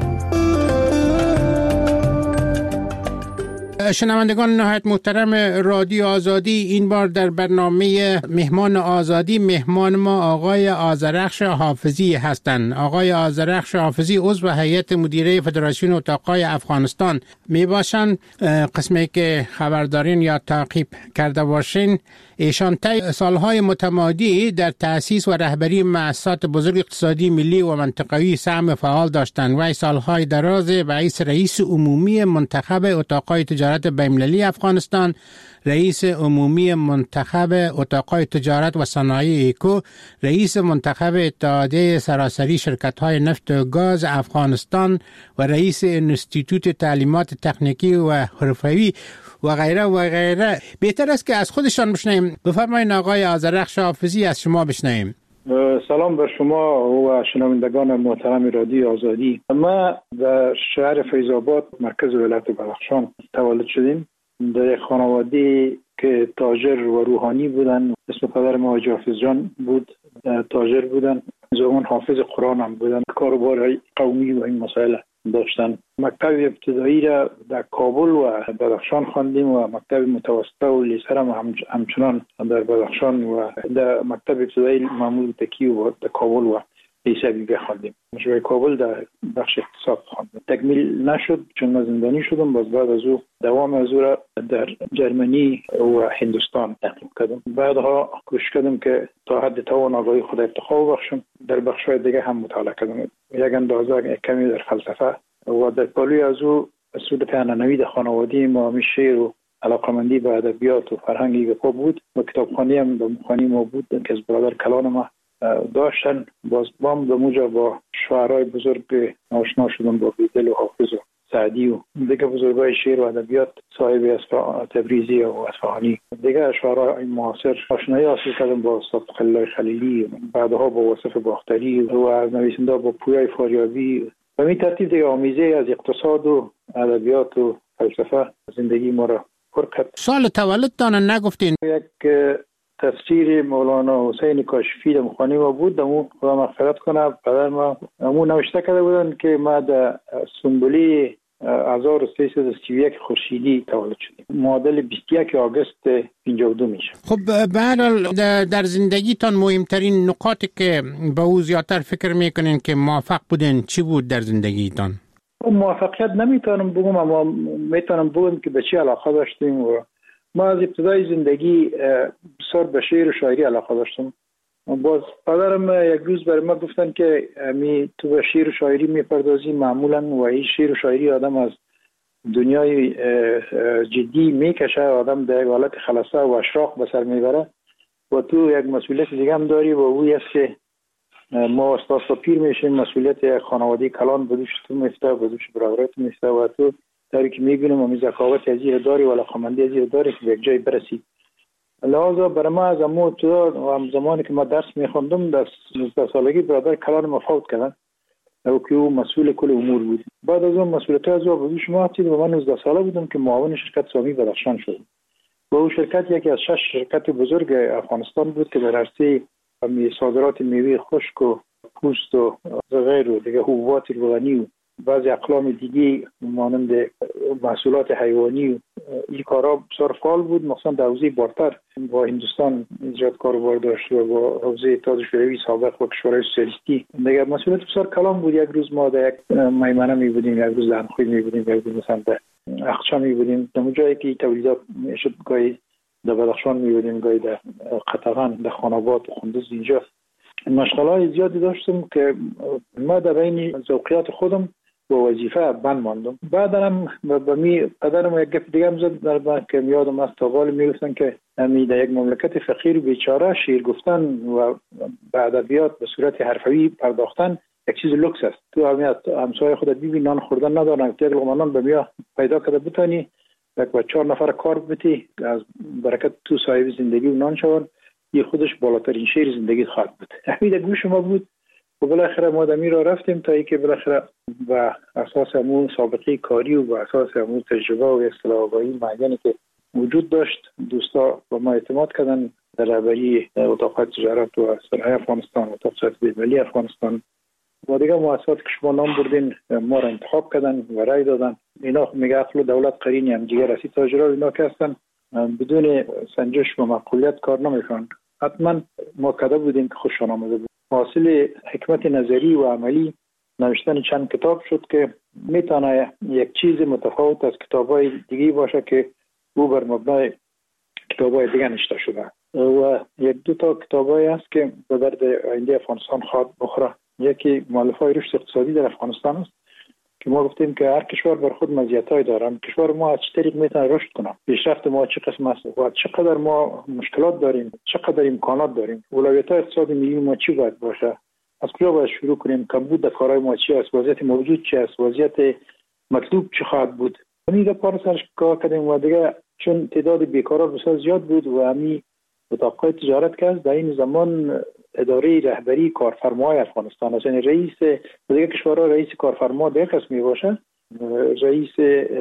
شنوندگان نهایت محترم رادیو آزادی، این بار در برنامه مهمان آزادی مهمان ما آقای آذرخش حافظی هستند. آقای آذرخش حافظی عضو هیئت مدیره فدراسیون اتاقای افغانستان می باشند. قسمی که خبردارین یا تعقیب کرده باشین، ایشان طی سالهای متمادی در تأسیس و رهبری مؤسسات بزرگ اقتصادی ملی و منطقوی سهم فعال داشتند و سالهای دراز رئیس عمومی منتخب اتاقای تجارت بین‌المللی افغانستان، رئیس عمومی منتخب اتاقای تجارت و صنایع ایکو، رئیس منتخب اتحادیه سراسری شرکت‌های نفت و گاز افغانستان و رئیس انستیتوت تعلیمات تکنیکی و حرفه‌ای و غیره و غیره. بهتر است که از خودشان بشنویم. بفرمایید آقای آذرخش حافظی، از شما بشنویم. سلام بر شما و شنوندگان محترم رادیو آزادی. ما در شهر فیض‌آباد مرکز ولایت بدخشان تولد شدیم. در یک خانواده که تاجر و روحانی بودن. اسم پدر ما حاجی حافظ جان بود، تاجر بودن. زمان حافظ قرآن هم بودن. کاروبار قومی و این مسائل داشتن. مکتب ابتدایی را در کابل و بدخشان خواندیم و مکتب متوسطه و لیسه را همچنان در بدخشان و در مکتب ابتدایی معمول تکی و در کابل و لیسه بیگه خواندیم. مشروع کابل در بخش اقتصاد خواندیم. تکمیل نشد چون من زندانی شدم. باز بعد از او دوام از او را در جرمنی و هندوستان تحقیق کردم. بعدها کوشش کردم که تا حد توان آگاهی خود ارتقا بخشم. در بخش‌های دیگه هم مطالعه کردم. یک اندازه کمی در فلسفه و در پالوی از او سود پهنانوی خانوادی ما می شعر و علاقمندی به ادبیات و فرهنگی خوب بود و کتابخوانی هم در مخانی ما بود که از برادر کلان ما داشتن. باز بام به موجه با شاعرای بزرگ آشنا شدم، با بیدل و حافظ و سعدی و دیگه بزرگای شعر و ادبیات صاحب تبریزی و اصفهانی. دیگه شاعرای معاصر آشنایی حاصل کردم با استاد خلیل خلیلی، بعدها با واصف باختری و نویسنده با پویای فاریابی. و این ترتیب دیگه آمیزه از اقتصاد و ادبیات و فلسفه زندگی ما را پر کرد. سال تولدتان نگفتین؟ یک تفسیر مولانا حسین کاشفی در مخانی ما بود. دمو خدا مغفرت کنه، پدر ما همون نوشته کرده بودن که ما در سنبولی 1331 خورشیدی تولد شدیم. معادل 21 آگوست 52 میشه. خب به هر حال در زندگیتان مهمترین نقاطی که به او زیادتر فکر میکنین که موفق بودین چی بود در زندگیتان؟ موفقیت نمیتونم بگم، اما میتونم بگم که به چی علاقه داشتیم. و ما از ابتدای زندگی بسیار به شعر و شاعری علاقه داشتم. باز پدرم یک روز برای ما گفتن که تو به شعر و شاعری میپردازی معمولا و این شعر و شاعری آدم از دنیای جدی میکشه، آدم در یک حالت خلاصه و اشراق به سر میبره. و تو یک مسئولیت دیگه هم داری و اوی است که ما استاد پیر میشیم، مسئولیت یک خانواده کلان بدوش تو میفته، بدوش برادرت میفته و تو داری که میبینیم و ذکاوت از این داری و علاقمندی از این داری که به یک جای برسی. لحاظا برای ما از امو تو زمانی که ما درس میخوندم در 19 سالگی برادر کلان ما فوت کردن او که او مسئول کل امور بود. بعد از اون مسئولیت از او بدوش ما هستید و من 19 ساله بودم که معاون شرکت سامی بدخشان شدم. و او شرکت یکی از 6 شرکت بزرگ افغانستان بود که در عرصه صادرات میوه خشک و پوست و غیر و دیگه حبوبات روغنی و بعضی اقلام دیگه مانند محصولات حیوانی و این کارا بسیار فعال بود. مخصوصا در حوزه بارتر با هندوستان زیاد کاروبار داشت و با حوزه اتحاد شوروی سابق و کشورهای سوسیالیستی دیگه مسئولیت بسیار کلان بود. یک روز ما در یک میمنه می بودیم، یک روز در انخوی می بودیم، یک روز مثلا در اخچا می بودیم، در جایی که تولیدات میشد گاهی در بدخشان می بودیم، گاهی در قطغن، در خاناباد و خندوز. اینجا مشغله‌های زیادی داشتم که ما در بین ذوقیات خودم و وظیفه بند ماندم. بعدم با می پدرم یک گپ دیگه هم زد در من که یادم از تاقال میگفتن که امی در یک مملکت فقیر و بیچاره شعر گفتن و به ادبیات به صورت حرفوی پرداختن یک چیز لوکس است. تو همسایه خودت ببین نان خوردن ندارن، یک لقمه نان به میا پیدا کرده بتونی یک با 4 نفر کار بتی از برکت تو صاحب زندگی و نان شون، یه خودش بالاترین شیر زندگی خواهد بود. همین گوش ما بود و بالاخره ما دمی را رفتیم تا اینکه بالاخره و اساس همون سابقه کاری و اساس همون تجربه و اصطلاح آگاهی معینی که وجود داشت دوستا با ما اعتماد کردن در رهبری اتاق تجارت و صنایع افغانستان و اتاق تجارت بین‌المللی افغانستان و دیگه مؤسسات که شما نام بردین ما را انتخاب کردن و رای دادن. اینا میگه عقل و دولت قرینی هم دیگه رسید تاجرها اینا که هستن بدون سنجش و معقولیت کار نمیکنن. حتما ما کده بودیم که خوششان آمده بود. حاصل حکمت نظری و عملی نوشتن چند کتاب شد که میتونه یک چیز متفاوت از کتابای دیگه باشه که او بر مبنای کتابای دیگه نوشته شده و یک دو تا کتابای هست که به درد آینده افغانستان خواهد بخوره. یکی مؤلفه‌های رشد اقتصادی در افغانستان است که ما گفتیم که هر کشور بر خود مزیت‌های داره. کشور ما از چه طریق میتونه رشد کنه، پیشرفت ما چه قسم است و چقدر ما مشکلات داریم، چقدر امکانات داریم، اولویت‌های اقتصادی ملی ما چی باید باشه، از کجا باید شروع کنیم، کمبود در کارهای ما چی است، وضعیت موجود چی است، وضعیت مطلوب چه خواهد بود. همین پار سرش کار کردیم و دیگه چون تعداد بیکاران بسیار زیاد بود و همین اتاق‌های تجارت که در این زمان اداره رهبری کارفرمای افغانستان است، یعنی رئیس دیگه کشورها رئیس کارفرما دیگه کس می باشه، رئیس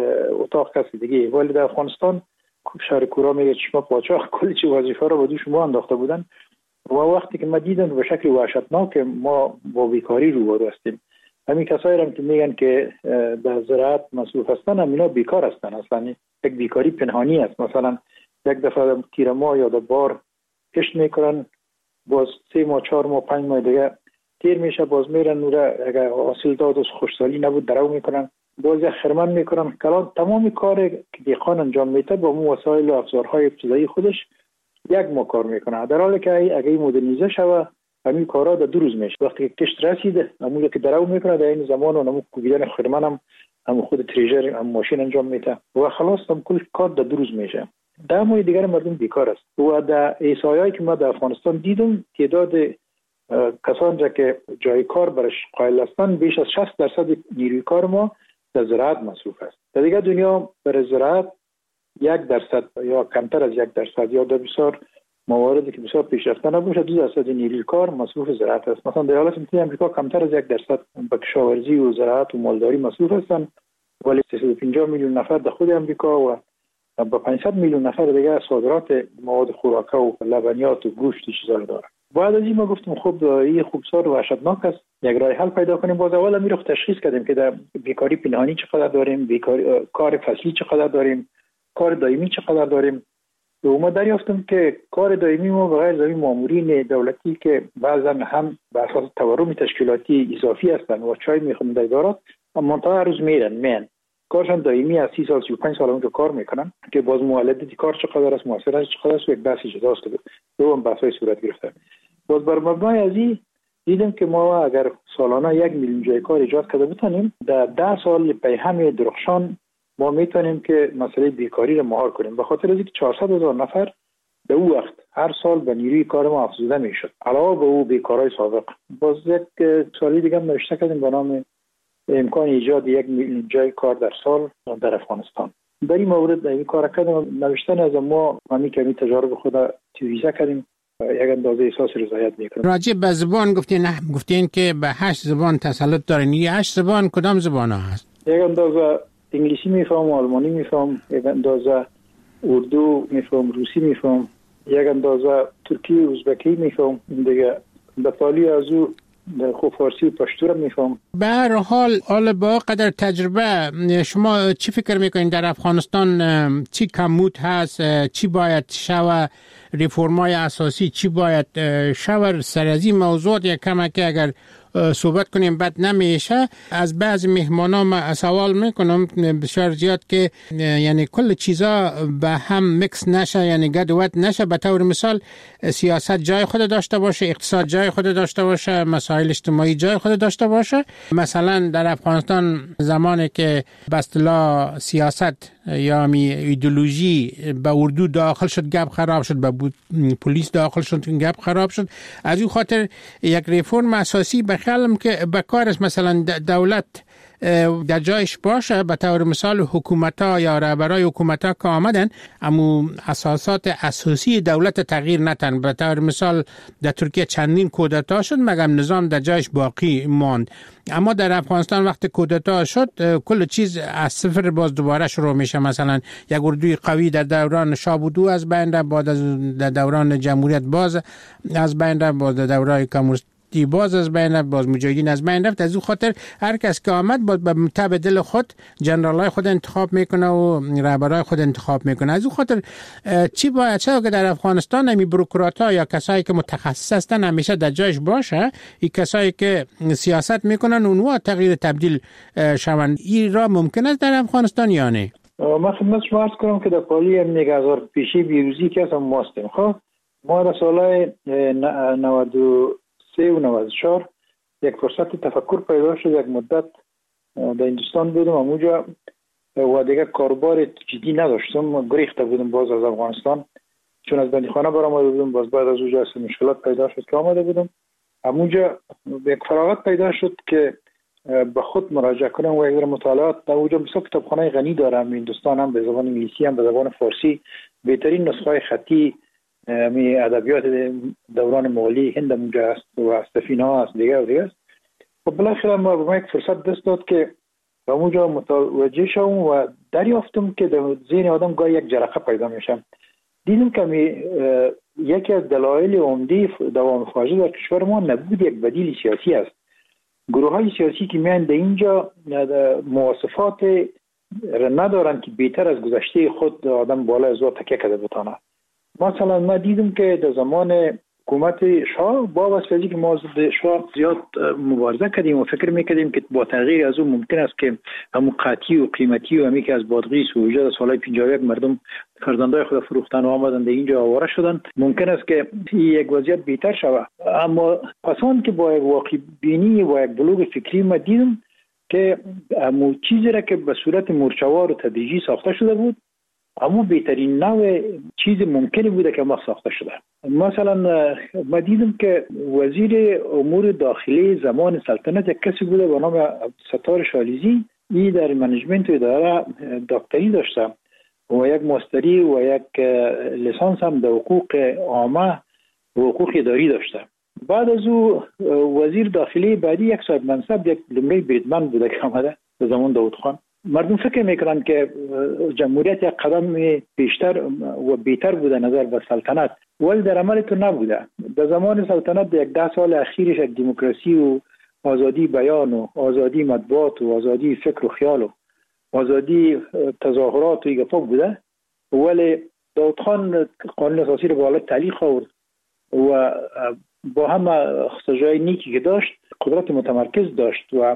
اتاق کسی دیگه، ولی در افغانستان شهر کورا میگه چشم پاچاق کلی چه وظیفه رو به دوش ما انداخته بودن و وقتی که ما دیدم به شکل وحشتناک ما با بیکاری روبرو هستیم. همین کسایی هم که میگن که در زراعت مصروف هستن هم اینا بیکار هستن، اصلا یک بیکاری پنهانی است. مثلا یک دفعه تیر ماه یا در بار کشت میکنن، باز 3 ماه 4 ماه 5 ماه دیگه تیر میشه، باز میرن نوره اگر حاصل داد و خوشحالی نبود درو میکنن، باز خرمن میکنن. کلان تمام کار که دیقان انجام میده با مو وسایل و افزارهای ابتدایی خودش یک ماه کار میکنه، در حالی که اگه مدرنیزه شوه همین کارا در 2 روز میشه. وقتی که کشت رسیده همون که درو میکنه در این زمان و همون کوبیدن خرمن هم خود تریجر هم ماشین انجام میده و خلاص هم کل کار در 2 روز میشه. در مورد دیگر مردم بیکار است و در احصایه‌ای که ما در افغانستان دیدم تعداد کسانی را که جای کار برش قائل هستند بیش از 60% نیروی کار ما در زراعت مصروف است. در دیگر دنیا بر زراعت 1% یا کمتر از 1% یا در بسیار مواردی که بسیار پیشرفته نباشه 2% نیروی کار مصروف زراعت است. مثلا در ایالات متحده آمریکا کمتر از 1% به کشاورزی و زراعت و مالداری مصروف هستند، ولی 350 میلیون نفر در خود آمریکا و با 500 میلیون نفر دیگه صادرات مواد خوراکه و لبنیات و گوشت چیزا داره. بعد از این ما گفتیم خب این خوبسار و وحشتناک است، یک راه حل پیدا کنیم. باز اول میرو تشخیص کردیم که در بیکاری پنهانی چقدر داریم، بیکاری کار فصلی چقدر داریم، کار دائمی چقدر داریم. و ما دریافتیم که کار دائمی ما بغیر زمین مامورین دولتی که بعضا هم به اساس تورم تشکیلاتی اضافی هستند و چای میخورن در ادارات، منتها روز میرن کارشان دائمی از 30 سال 35 سال اونجا کار میکنن که باز مولدیت کار چقدر است، موثرش چقدر است، یک بحث جداست که دوم بحثای صورت گرفته. باز بر مبنای از این دیدم که ما اگر سالانه 1 میلیون جای کار ایجاد کرده بتونیم در 10 سال پیهم درخشان ما میتونیم که مسئله بیکاری رو مهار کنیم. به خاطر اینکه 400,000 نفر در او وقت هر سال به نیروی کار ما افزوده میشد علاوه به او بیکارای سابق. باز یک سوالی دیگه هم نوشته کردیم به نام امکان ایجاد 1 میلیون جای کار در سال در افغانستان. در این مورد این کار کردیم، نوشتن از ما همی که تجارب خود تیویزه کردیم یک اندازه احساس رضایت میکنم. راجع به زبان گفتین که به 8 زبان تسلط دارین. این 8 زبان کدام زبان ها هست؟ یک اندازه انگلیسی میفهم، آلمانی میفهم، یک اندازه اردو میفهم، روسی میفهم، یک اندازه ترکی و ازبکی میفهم، دیگه به پالی از او خوب فارسی و پشتو را میفهم. به هر حال با قدر تجربه شما چی فکر میکنین در افغانستان چی کمبود هست، چی باید شوه، ریفورمای اساسی چی باید شوه؟ سر از این موضوع یک کمک اگر صحبت کنیم بد نمیشه. از بعض مهمانا ما سوال میکنم بسیار زیاد که یعنی کل چیزا به هم میکس نشه، یعنی گدوت نشه. به طور مثال سیاست جای خود داشته باشه، اقتصاد جای خود داشته باشه، مسائل اجتماعی جای خود داشته باشه. مثلا در افغانستان زمانی که به اصطلاح سیاست یا ایدئولوژی به اردو داخل شد گپ خراب شد، به پلیس داخل شد گپ خراب شد. از این خاطر یک ریفورم اساسی بخیالم که به کارش مثلا دولت در جایش باشه. به طور مثال حکومت‌ها یا رهبرای حکومت‌ها که آمدن اما اساسات اساسی دولت تغییر نتن. به طور مثال در ترکیه چندین کودتا شد مگم نظام در جایش باقی ماند. اما در افغانستان وقت کودتا شد کل چیز از صفر باز دوباره شروع میشه. مثلا یک اردوی قوی در دوران شاه بودو از بین رفت، بعد در دوران جمهوریت باز از بین رفت، باز در دوران کمونیستی باز از بین رفت، باز مجاهدین از بین رفت. از اون خاطر هر کس که آمد باز به تبع دل خود جنرالای خود انتخاب میکنه و رهبرای خود انتخاب میکنه. از اون خاطر چی باید شد که در افغانستان همی بروکرات‌ها یا کسایی که متخصص هستن همیشه در جایش باشه، این کسایی که سیاست میکنن اونها تغییر تبدیل شوند. این را ممکن است در افغانستان یا نه؟ من خدمت شما عرض کنم که در پالی امنیت هزار پیشی بیروزی که هستم ماستیم. خب ما در سالهای 93 و 94 یک فرصت تفکر پیدا شد. یک مدت در هندوستان بودم، اونجا و دیگه کاربار جدی نداشتم، گریخته بودم باز از افغانستان چون از بندیخانه برآمده بودم. باز بعد از اونجا مشکلات پیدا شد که آمده بودم. اونجا یک فراغت پیدا شد که به خود مراجعه کنم و یک مطالعات در اونجا بسیار کتابخانه غنی دارم. هندوستان هم به زبان انگلیسی هم به زبان فارسی بهترین نسخه خطی می ادبیات دوران مغولی هند اونجا است و سفینه است دیگه و دیگه است. و بالاخره ما به یک فرصت دست داد که اونجا متوجه شوم و دریافتم که در ذهن آدم گاهی یک جرقه پیدا میشه. دیدم که یکی از دلایل عمده دوام فاجعه در کشور ما نبود یک بدیل سیاسی است. گروه های سیاسی که میان در اینجا مواصفات ندارن که بهتر از گذشته خود آدم بالا از او تکیه کرده بتانه. مثلا ما دیدم که در زمان حکومت شاه با واسطه که ما ضد شاه زیاد مبارزه کردیم و فکر میکردیم که با تغییر از اون ممکن است که همون قاطی و قیمتی و همی که از بادغیس و وجود سالهای 51 مردم فرزندای خود فروختن و آمدن در اینجا آواره شدن، ممکن است که یک وضعیت بهتر شود. اما پسان که با یک واقع بینی و یک بلوغ فکری ما دیدم که همون چیزی را که به صورت مورچه‌وار و تدریجی ساخته شده بود اما بهترین نوع چیز ممکنی بوده که ما ساخته شده. مثلا ما دیدم که وزیر امور داخلی زمان سلطنت یک کسی بوده به نام ستار شالیزی. این در منیجمنت و اداره دکتری داشته و یک ماستری و یک لیسانس هم در حقوق عامه و حقوق اداری داشته. بعد از او وزیر داخلی بعدی یک صاحب منصب یک لومړی بریدمن بوده که آمده به زمان داود خان. مردم فکر میکنن که جمهوریت یک قدم بیشتر و بهتر بوده نظر به سلطنت، ولی در عمل تو نبوده. در زمان سلطنت یک 10 سال اخیرش یک دموکراسی و آزادی بیان و آزادی مطبوعات و آزادی فکر و خیال و آزادی تظاهرات و ایگفا بوده، ولی داود خان قانون اساسی رو به حالت تعلیق آورد و با همه اختصاصهای نیکی که داشت قدرت متمرکز داشت و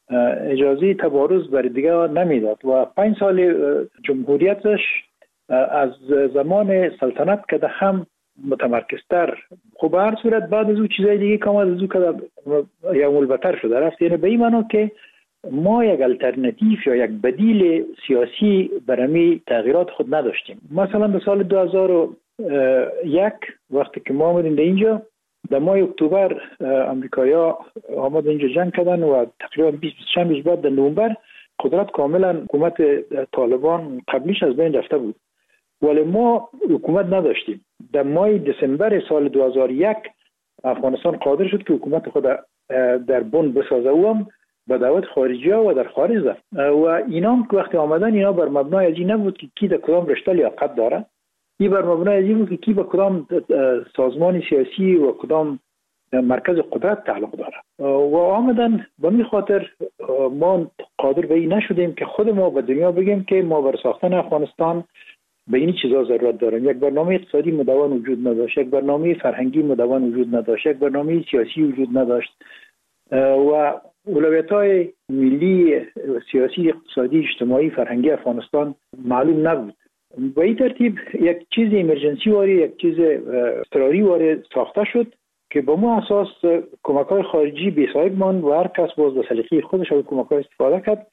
اجازه تبارز برای دیگه نمیداد و 5 سال جمهوریتش از زمان سلطنت که هم متمرکزتر. خب هر صورت بعد از اون چیزای دیگه که از اون که یا ملبتر شده رفت. یعنی به این معنی که ما یک الटरनेटिव یا یک بدیل سیاسی برای تغییرات خود نداشتیم. مثلا در سال 2000 یک وقتی که ما آمدیم در اینجا در ماه اکتبر امریکایی‌ها آمد اینجا جنگ کردن و تقریبا 20 روز بعد در نوامبر قدرت کاملا حکومت طالبان قبلیش از بین رفته بود، ولی ما حکومت نداشتیم. در ماه دسامبر سال 2001 افغانستان قادر شد که حکومت خود در بن بسازه و هم به دعوت خارجی ها و در خارج رفت و اینا که وقتی آمدن اینا بر مبنای ازی نبود که کی در کدام رشته لیاقت داره، این بر مبنای ازی بود که کی به کدام سازمان سیاسی و کدام مرکز قدرت تعلق داره و آمدن به می خاطر ما قادر به این نشدیم که خود ما به دنیا بگیم که ما بر ساختن افغانستان به این چیزا ضرورت داریم. یک برنامه اقتصادی مدون وجود نداشت، یک برنامه فرهنگی مدون وجود نداشت، یک برنامه سیاسی وجود نداشت و اولویت‌های ملی سیاسی اقتصادی اجتماعی فرهنگی افغانستان معلوم نبود. به این ترتیب یک چیز امرجنسی واری، یک چیز اضطراری واری ساخته شد که به ما اساس کمک‌های خارجی بی‌سایب ماند و هر کس باز به سلیقه خودش از کمک‌ها استفاده کرد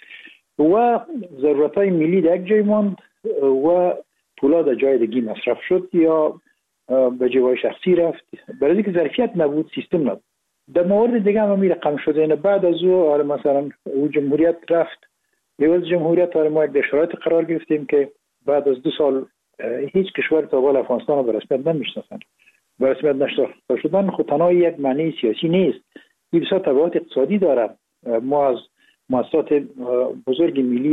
و ضرورت‌های ملی در یک جای ماند و پولا در جای دیگه مصرف شد یا به جوای شخصی رفت، برای اینکه ظرفیت نبود، سیستم نبود. در مورد دیگه هم می رقم شده، یعنی بعد از او مثلا او جمهوریت رفت، بیوز جمهوریت ما یک شرایط قرار گرفتیم که بعد از 2 سال هیچ کشور تا حال افغانستان رو به رسمیت نمیشناسن. به رسمیت نشناخته شدن خود تنها یک معنی سیاسی نیست، این بسیار تبعات اقتصادی داره. ما از مؤسسات بزرگ ملی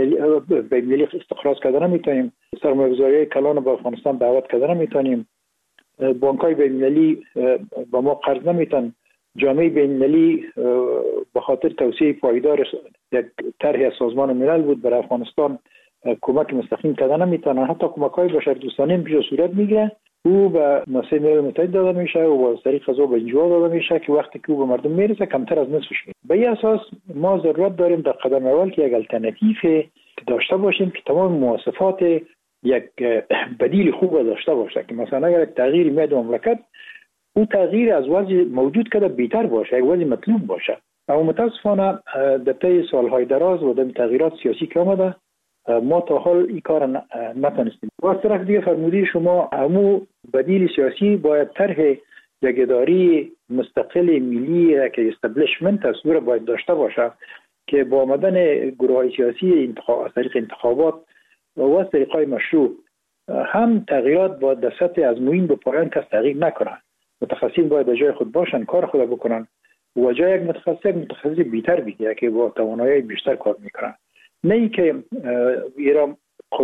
به ملی استخراج کردن نمیتونیم، سرمایه‌گذاری کلان به افغانستان دعوت کردن نمیتونیم، بانک‌های بین‌المللی با ما قرض نمیتن، جامعه بین‌المللی به خاطر توسعه پایدار یک طرح از سازمان ملل بود برای افغانستان کمک مستقیم کردن نمیتونن. حتی کمک‌های بشردوستانه به صورت میگیره، او به مؤسسه ملل متحد داده میشه و از طریق از او به انجوا داده میشه که وقتی که او به مردم میرسه کمتر از نصفش میشه. به این اساس ما ضرورت داریم در قدم اول که یک الترناتیو داشته باشیم که تمام مواصفات یک بدیل خوب داشته باشه، که مثلا اگر تغییر میاد مملکت، او تغییر از وضع موجود کده بهتر باشه، یک وضع مطلوب باشه. اما متاسفانه در طی سالهای دراز و در تغییرات سیاسی که آمده ما تا حال این کار نتونستیم. و از طرف دیگه فرمودی شما همو بدیل سیاسی باید طرح یک اداری مستقل ملی که استبلیشمنت از او باید داشته باشه که با آمدن گروه‌های سیاسی از طریق انتخابات و از طریقای مشروع هم تغییرات باید در سطح از موین به پایان کس تغییر نکنن. متخصصین باید در جای خود باشن، کار خود بکنن و جای یک متخصص بیشتر بگیره که با توانایی بیشتر کار میکنن، نه ای که ایران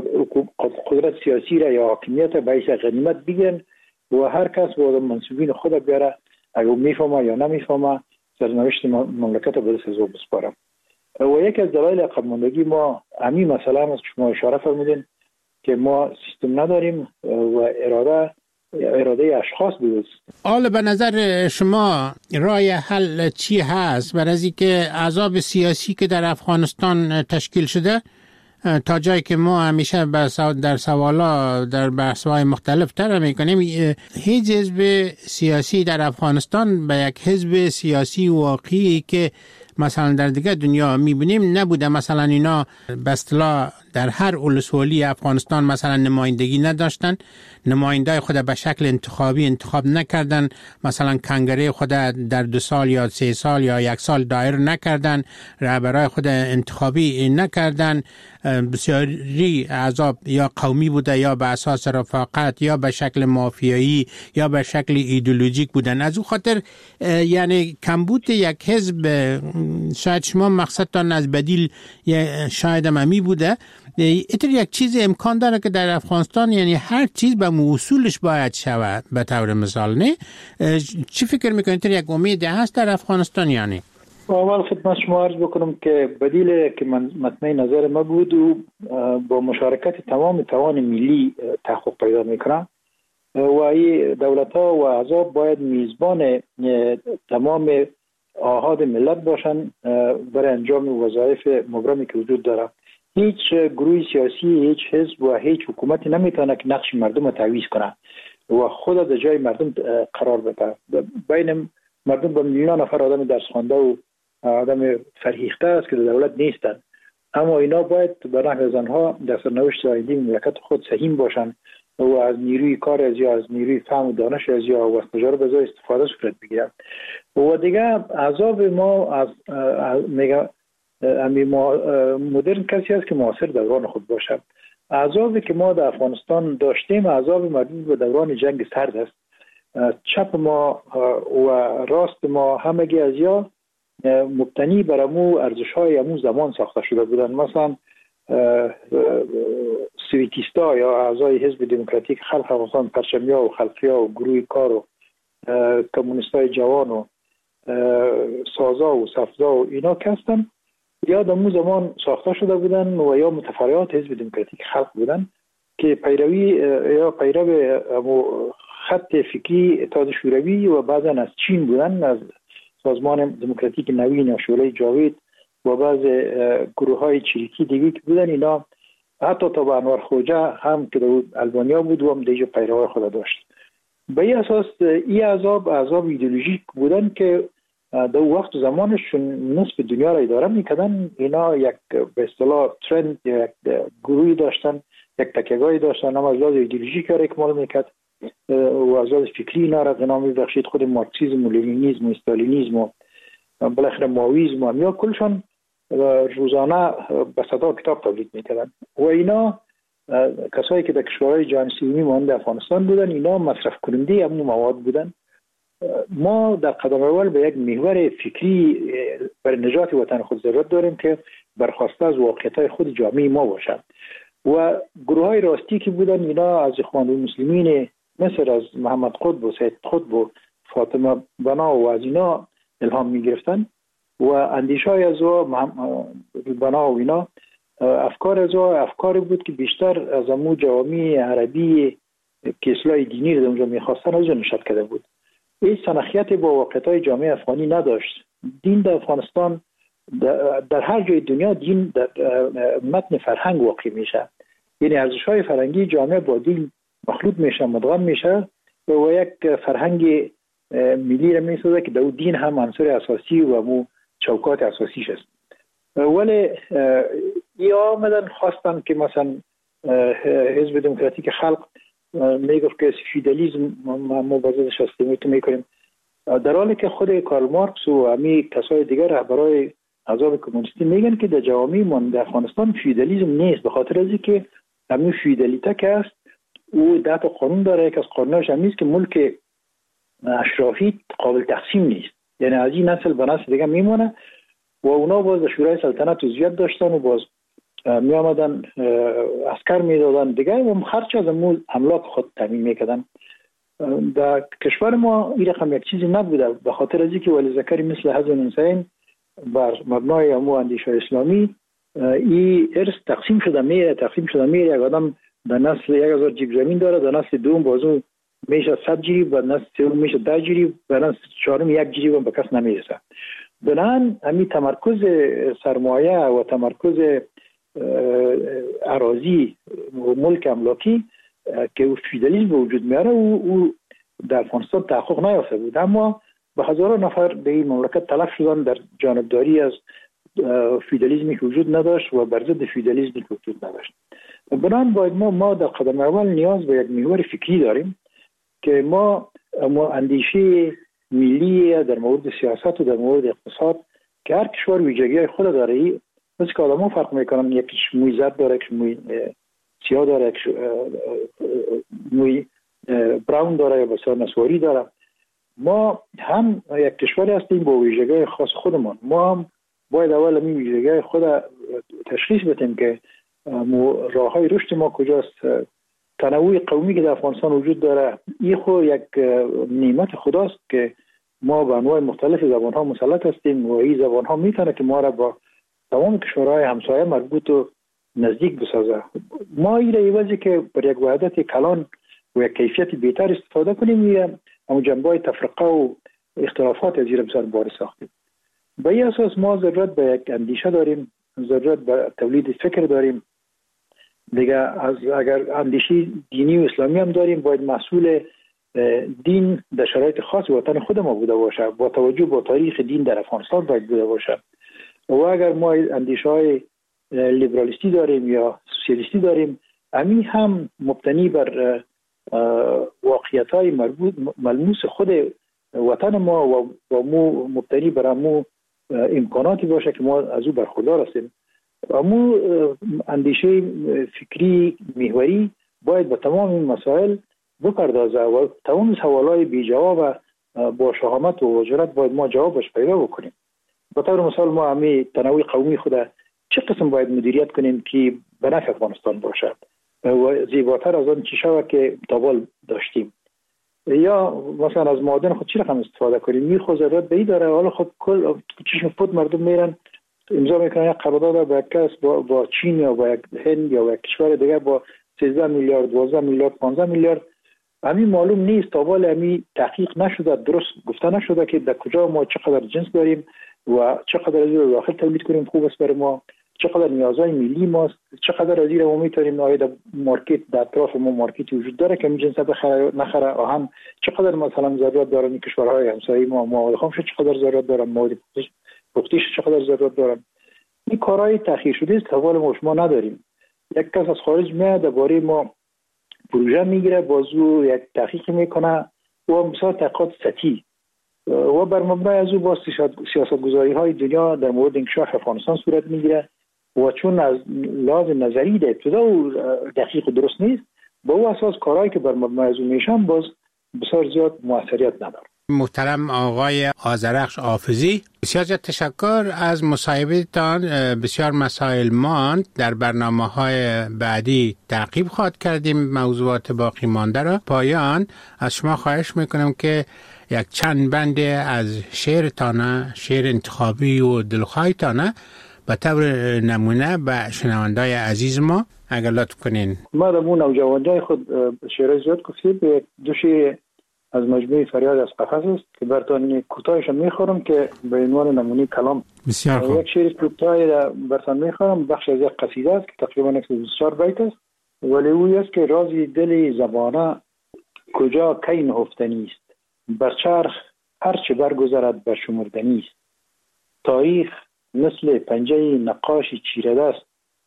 قدرت سیاسی را یا حاکمیت به حیث غنیمت بگیرن و هر کس با منصوبین خود بیاره، اگر میفهمه یا نمیفهمه سرنوشت مملکت به دست از او بسپاره. و یکی از دلایل عقب ماندگی ما همین مسئله هم از شما اشاره فرمودین که ما سیستم نداریم و اراده اشخاص بود. حالا به نظر شما راه حل چی هست برای اینکه احزاب سیاسی که در افغانستان تشکیل شده، تا جایی که ما همیشه در سوالا در بحث‌های مختلف تر میکنیم، هیچ حزب سیاسی در افغانستان به یک حزب سیاسی واقعی که مثلا در دیگه دنیا میبینیم نبوده. مثلا اینا به اصطلاح در هر ولسوالی افغانستان مثلا نمایندگی نداشتن، نماینده خود به شکل انتخابی انتخاب نکردن، مثلا کنگره خود در 2 سال یا 3 سال یا 1 سال دایر نکردن، رهبرای خود انتخابی نکردن. بسیاری احزاب یا قومی بوده یا به اساس رفاقت یا به شکل مافیایی یا به شکل ایدئولوژیک بودن. از اون خاطر یعنی کمبود یک حزب، شاید شما مقصدتان از بدیل شاید هم بوده، اینطور یک چیز امکان داره که در افغانستان یعنی هر چیز به اصولش باید شود به طور مثال، نه؟ چی فکر میکنید یک امید هست در افغانستان؟ یعنی اول خدمت شما عرض بکنم که بدیل که من مطمئن نظر ما بود و با مشارکت تمام توان ملی تحقق پیدا میکنه و این دولت ها و احزاب باید میزبان تمام آحاد ملت باشن برای انجام وظایف مبرمی که وجود داره. هیچ گروه سیاسی، هیچ حزب و هیچ حکومتی نمیتونه که نقش مردم رو تعویض کنه و خود در جای مردم قرار بده. بین مردم با میلیون نفر آدم درس خوانده و آدم فرهیخته است که در دولت نیستن، اما اینا باید به نحو زنها در سرنوشت آینده مملکت خود سهیم باشن و از نیروی کار از یا از نیروی فهم و دانش از یا و تجارب از استفاده صورت بگیرد. و دیگه عذاب ما از میگه مدرن کسی است که معاصر دوران خود باشد. عذابی که ما در افغانستان داشتیم عذاب مربوط به دوران جنگ سرد است. چپ ما و راست ما همگی از یا مبتنی بر امو ارزش‌های امو زمان ساخته شده بودند. مثلا سویتیستا یا اعضای حزب دموکراتیک خلق افغانستان، پرچمیا و خلقیا و گروه کار و کمونیستای جوان و سازا و صفزا و اینا کستن یا در امو زمان ساخته شده بودن و یا متفرعات حزب دموکراتیک خلق بودن که پیروی یا پیرو خط فکری اتحاد شوروی و بعضا از چین بودن، از سازمان دموکراتیک نوین یا شورای جاوید و بعض گروه های چریکی دیگه که بودن. اینا حتی تا به انور خوجه هم که در البانیا بود و هم دیگه پیروای خود داشت. به این اساس این عذاب ایدئولوژیک بودن که در وقت زمانشون نصف دنیا را اداره میکردن. اینا یک به اصطلاح ترند یا یک گروهی داشتن، یک تکیه‌گاهی داشتن، هم از لحاظ ایدئولوژیک را اکمال میکرد و از لحاظ فکری اینا را غنا میبخشید. خود مارکسیسم و لنینیسم و استالینیسم و بالاخره ماویسم و یا کلشان روزانه به صدا کتاب تولید میکردن و اینا کسایی که در کشورهای جهان سومی مانند افغانستان بودن اینا مصرف کننده همون مواد بودن. ما در قدم اول به یک محور فکری برای نجات وطن خود ضرورت داریم که برخواسته از واقعیت‌های خود جامعه ما باشد و گروه‌های راستی که بودن اینا از اخوان المسلمین مثل از محمد قطب و سید قطب و فاطمه بنا و از اینا الهام می‌گرفتن و اندیشه‌های از بنا و اینا افکار بود که بیشتر از امو جوامع عربی که اصلاح دینی رو اونجا می‌خواستن از نشد کرده بود. این سنخیت با واقعیت‌های جامعه افغانی نداشت. دین در افغانستان در هر جای دنیا دین در متن فرهنگ واقع میشه، یعنی ارزش‌های فرهنگی جامعه با دین مخلوط میشه، مدغم میشه و یک فرهنگ ملی رو میسازه که در دین هم عنصر اساسی و مو چوکات اساسیش است. ولی یا آمدن خواستن که مثلا حزب دموکراتیک خلق میگفت که فیودالیسم ما بازش استیمیت میکنیم، در حالی که خود کارل مارکس و امی کسای دیگر رهبرای احزاب کمونیستی میگن که در جوامع ما در افغانستان فیودالیسم نیست، به خاطر از اینکه امی فیودالیته که است او ده تا قانون داره. یک از قانوناش هم نیست که ملک اشرافی قابل تقسیم نیست، یعنی از این نسل به نسل دیگه میمونه و اونا باز شورای سلطنت عضویت داشتن و باز می آمدن عسکر میدادن دیگه و خرچ از املاک خود تامین میکردن. در کشور ما این رقم یک چیزی نبوده، به خاطر از اینکه ولی ذکری مثل حزب حسین بر مبنای امو اندیشه اسلامی این ارث تقسیم شده میره. یک آدم در نسل 1000 جیب زمین داره، در نسل دوم بازو میشه 100 جیب، و نسل سوم میشه 10 جیب، و نسل چهارم 1 جیب هم به کس نمیرسه. بنابراین همین تمرکز سرمایه و تمرکز اراضی و ملک املاکی که فیودالیسم به وجود میاره او در افغانستان تحقق نیافته بود، اما به هزاران نفر به این مملکت تلف شدن در جانبداری از فیودالیسمی که وجود نداشت و بر ضد فیودالیسمی که وجود نداشت. بنابراین باید ما در قدم اول نیاز به یک محور فکری داریم که ما اندیشه ملی در مورد سیاست و در مورد اقتصاد که هر کشور ویژگی‌های خود داره، مثل که آدم‌ها فرق میکنن، یکیش موی زرد داره، یکیش موی سیاه داره، یکیش موی براون داره یا بسیار نسواری داره. ما هم یک کشوری هستیم با ویژگی‌های خاص خودمان. ما هم باید اول این ویژگی‌های خود تشخیص بدیم که راه‌های رشد ما کجاست. تنوع قومی که در افغانستان وجود داره این خود یک نعمت خداست که ما به انواع مختلف زبان‌ها مسلط هستیم و این زبان‌ها میتونه که ما را با تمام کشورهای همسایه مربوط و نزدیک بسازه. ما این ایوازی که بر یک وحدت کلان و یک کیفیت بهتر استفاده کنیم، اما جنبه‌های تفرقه و اختلافات از زیر بسر بار ساختیم. به این اساس ما ضرورت به یک اندیشه داریم، ضرورت به تولید فکر داریم دیگه. اگر اندیشه دینی و اسلامی هم داریم، باید مسئول دین در شرایط خاص وطن خود ما بوده باشه، با توجه به تاریخ دین در افغانستان باید بوده باشه. و اگر ما اندیشه‌های لیبرالیستی داریم یا سوسیالیستی داریم، همین هم مبتنی بر واقعیت‌های ملموس خود وطن ما و مو مبتنی بر مو امکاناتی باشه که ما از او برخوردار هستیم. مو اندیشه فکری محوری باید به تمام این مسائل بپردازه و تمام سوالای بی جواب با شهامت و جرأت باید ما جوابش پیدا بکنیم. به طور مثال ما همه تنوع قومی خود چه قسم باید مدیریت کنیم که به نفع افغانستان باشد و زیباتر از آن چی شود که تابال داشتیم، یا مثلا از معادن خود چی رقم استفاده کنیم. می خود ضرورت به این داره. حالا خود کل چشم فوت مردم میرن امضا میکنن یک قرارداد با یک کس با چین یا با یک هند یا با یک کشور دیگه با 13 میلیارد 12 میلیارد 15 میلیارد. همین معلوم نیست تابال همین تحقیق نشده، درست گفته نشده که در کجا ما چقدر جنس داریم و چقدر از این داخل تولید کنیم خوب است برای ما، چقدر نیازهای ملی ماست، چقدر از این ما میتونیم آید مارکت در اطراف ما مارکتی وجود داره که جنس بخره نخره آهن، چقدر مثلا ضرورت دارن کشورهای همسایه ما مواد خام چقدر ضرورت دارن، مواد پختیش چقدر ضرورت دارن. این کارهای تأخیر شده است، حوال ما شما نداریم. یک کس از خارج میاد درباره ما پروژه میگیره، بازو یک تحقیق میکنه و مثلا تحقیقات سطحی و بر مبنای از او با سیاستگذاری های دنیا در مورد انکشاف افغانستان صورت میگیره و چون از لازم نظری در ابتدا و دقیق و درست نیست، با او اساس کارهایی که بر مبنای از او میشن باز بسیار زیاد موثریت نداره. محترم آقای آذرخش حافظی، بسیار زیاد تشکر از مصاحبه‌تان. بسیار مسائل ماند، در برنامه‌های بعدی تعقیب خواهد کردیم موضوعات باقی مانده را. پایان از شما خواهش میکنم که یک چند بند از شعرتانه، شعر انتخابی و دلخواهتانه به طور نمونه به شنوندای عزیز ما اگر لطف کنین. ما در نوجوانای خود شعر زیاد گفتیم، دو شعر از مجموعه فریاد از قفس است که برتان کوتاهش میخورم که به عنوان نمونه کلام. بسیار خوب. یک شعر کوتاه برتان میخورم، بخش از یک قصیده است که تقریبا 24 بیت است، ولی او است که رازی دل زبانه کجا کی نهفتنی است، بر چرخ هر چه برگذرد بر شمردنی است، تاریخ مثل پنجه نقاشی چیره دست،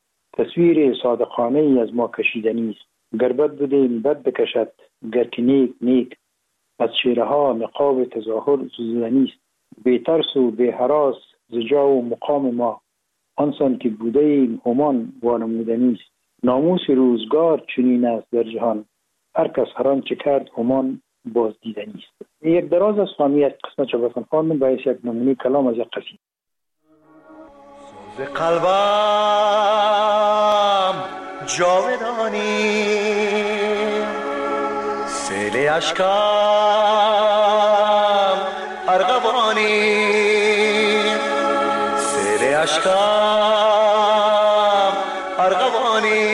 تصویر صادقانه ای از ما کشیدنی است، گر بد بودیم بد بکشد، گر که نیک نیک، از چهره ها نقاب تظاهر زدنی است، بی ترس و بی هراس ز جا و مقام ما، آنسان که بوده ایم همان وانمودنی است، ناموس روزگار چنین است در جهان، هر کس هر آنچه کرد همان بازدیدنی است. یک دراز از فهمیت قسمت چه بسن خواندم باعث یک نمونه کلام از یک قصیده. سوز قلبم جاودانی، سیل اشکم ارغوانی، سیل اشکم ارغوانی،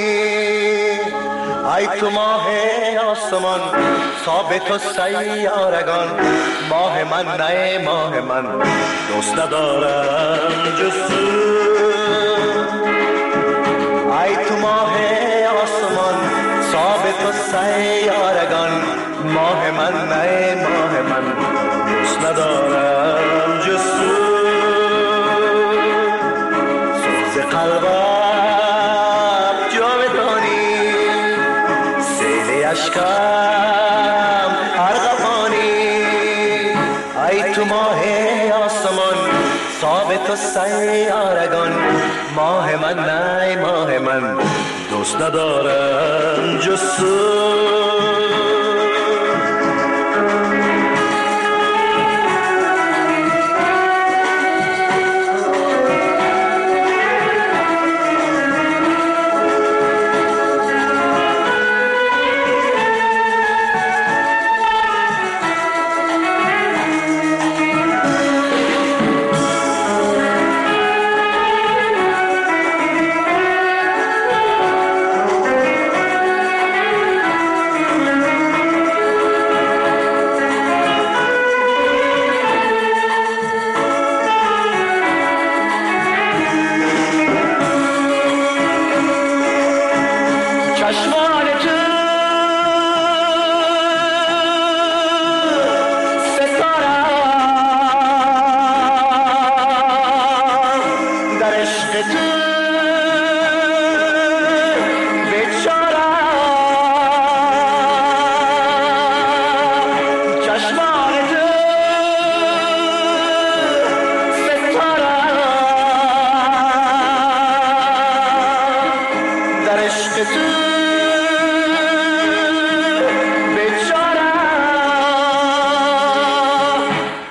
ای تو ماه آسمان ثابت و سیارگان، ماه من نه ماه من دوست ندارم جز تو، ای تو ماه آسمان ثابت و سیارگان، ماه من نه ماه من دوست ندارم جز تو، سوز قلبم جاودانی، سیل اشکم ارغوانی، ای تو ماه آسمان ثابت و سیارگان، ماه من نه ماه من دوست ندارم جز تو.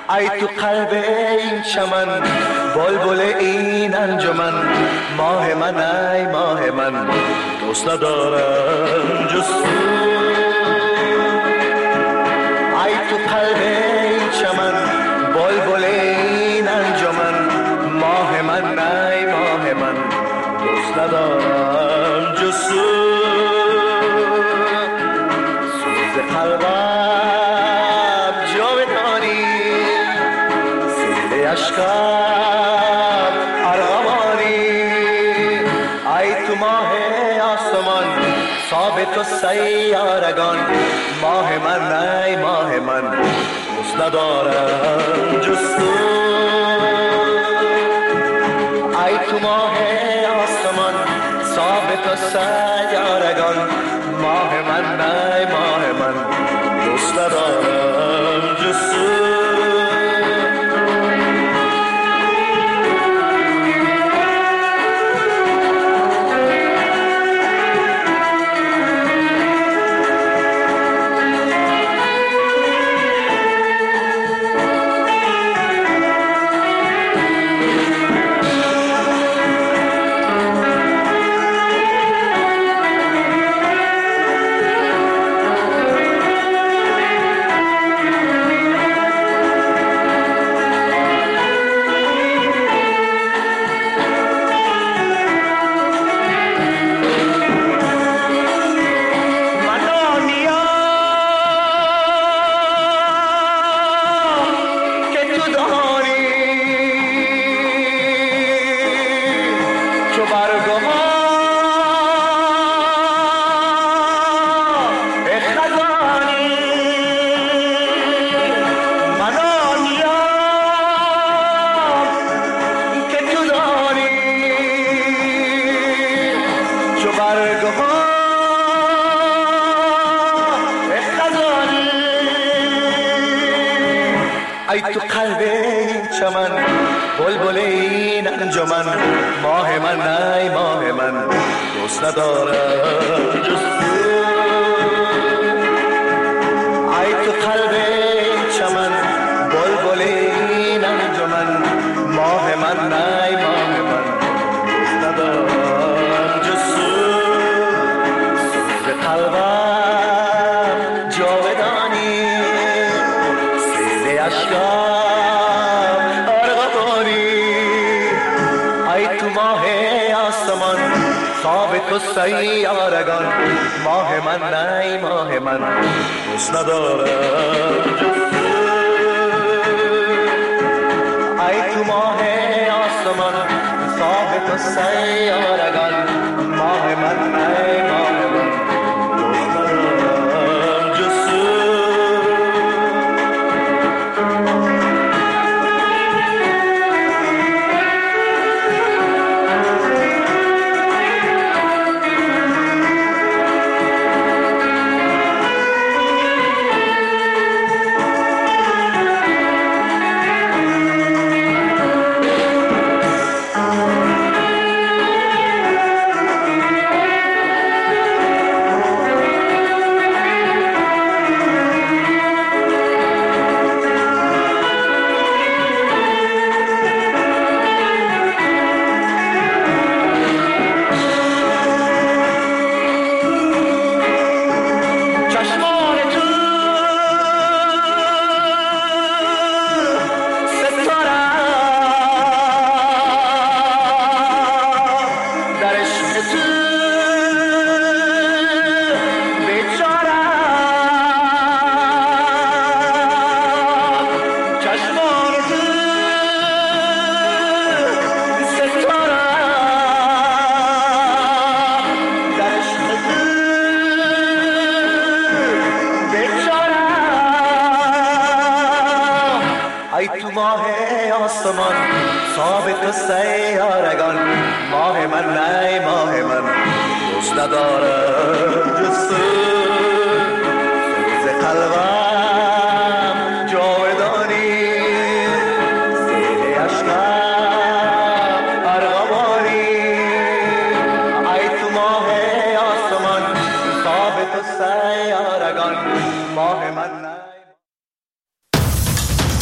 ای تو قلب این چمن بلبل این انجمن ماه من ای ماه من دوست ندارم جز تو ای تو قلب این چمن بلبل این انجمن ماه من ای ماه من دوست ندارم جز تو سوز قلبم جاودانی سیل عشقم ارغوانی ای تو ماه آسمان ثابت و سیارگان ماه من ای ماه من دوست ندارم جز تو ای تو ماه آسمان ثابت و سیارگان ماه من ای ماه من دوست ندارم جز تو ای تو قلب این چمن بلبل این انجمن ماه من ای ماه من دوست ندارم جز تو ای تو قلب این چمن بلبل این انجمن ماه من ای ماه من دوست ندارم جز تو سوز قلبم جاودانی سیل عشقم ثابت و سیارگان ماه من ای ماه من دوست ندارم جز تو ای تو ماه آسمان ثابت و سیارگان ماه من ای ماه من دوست ندارم جز تو ای تو ماه آسمان ثابت و سیارگان ماه من ای ماه من دوست ندارم جز تو سوز قلبم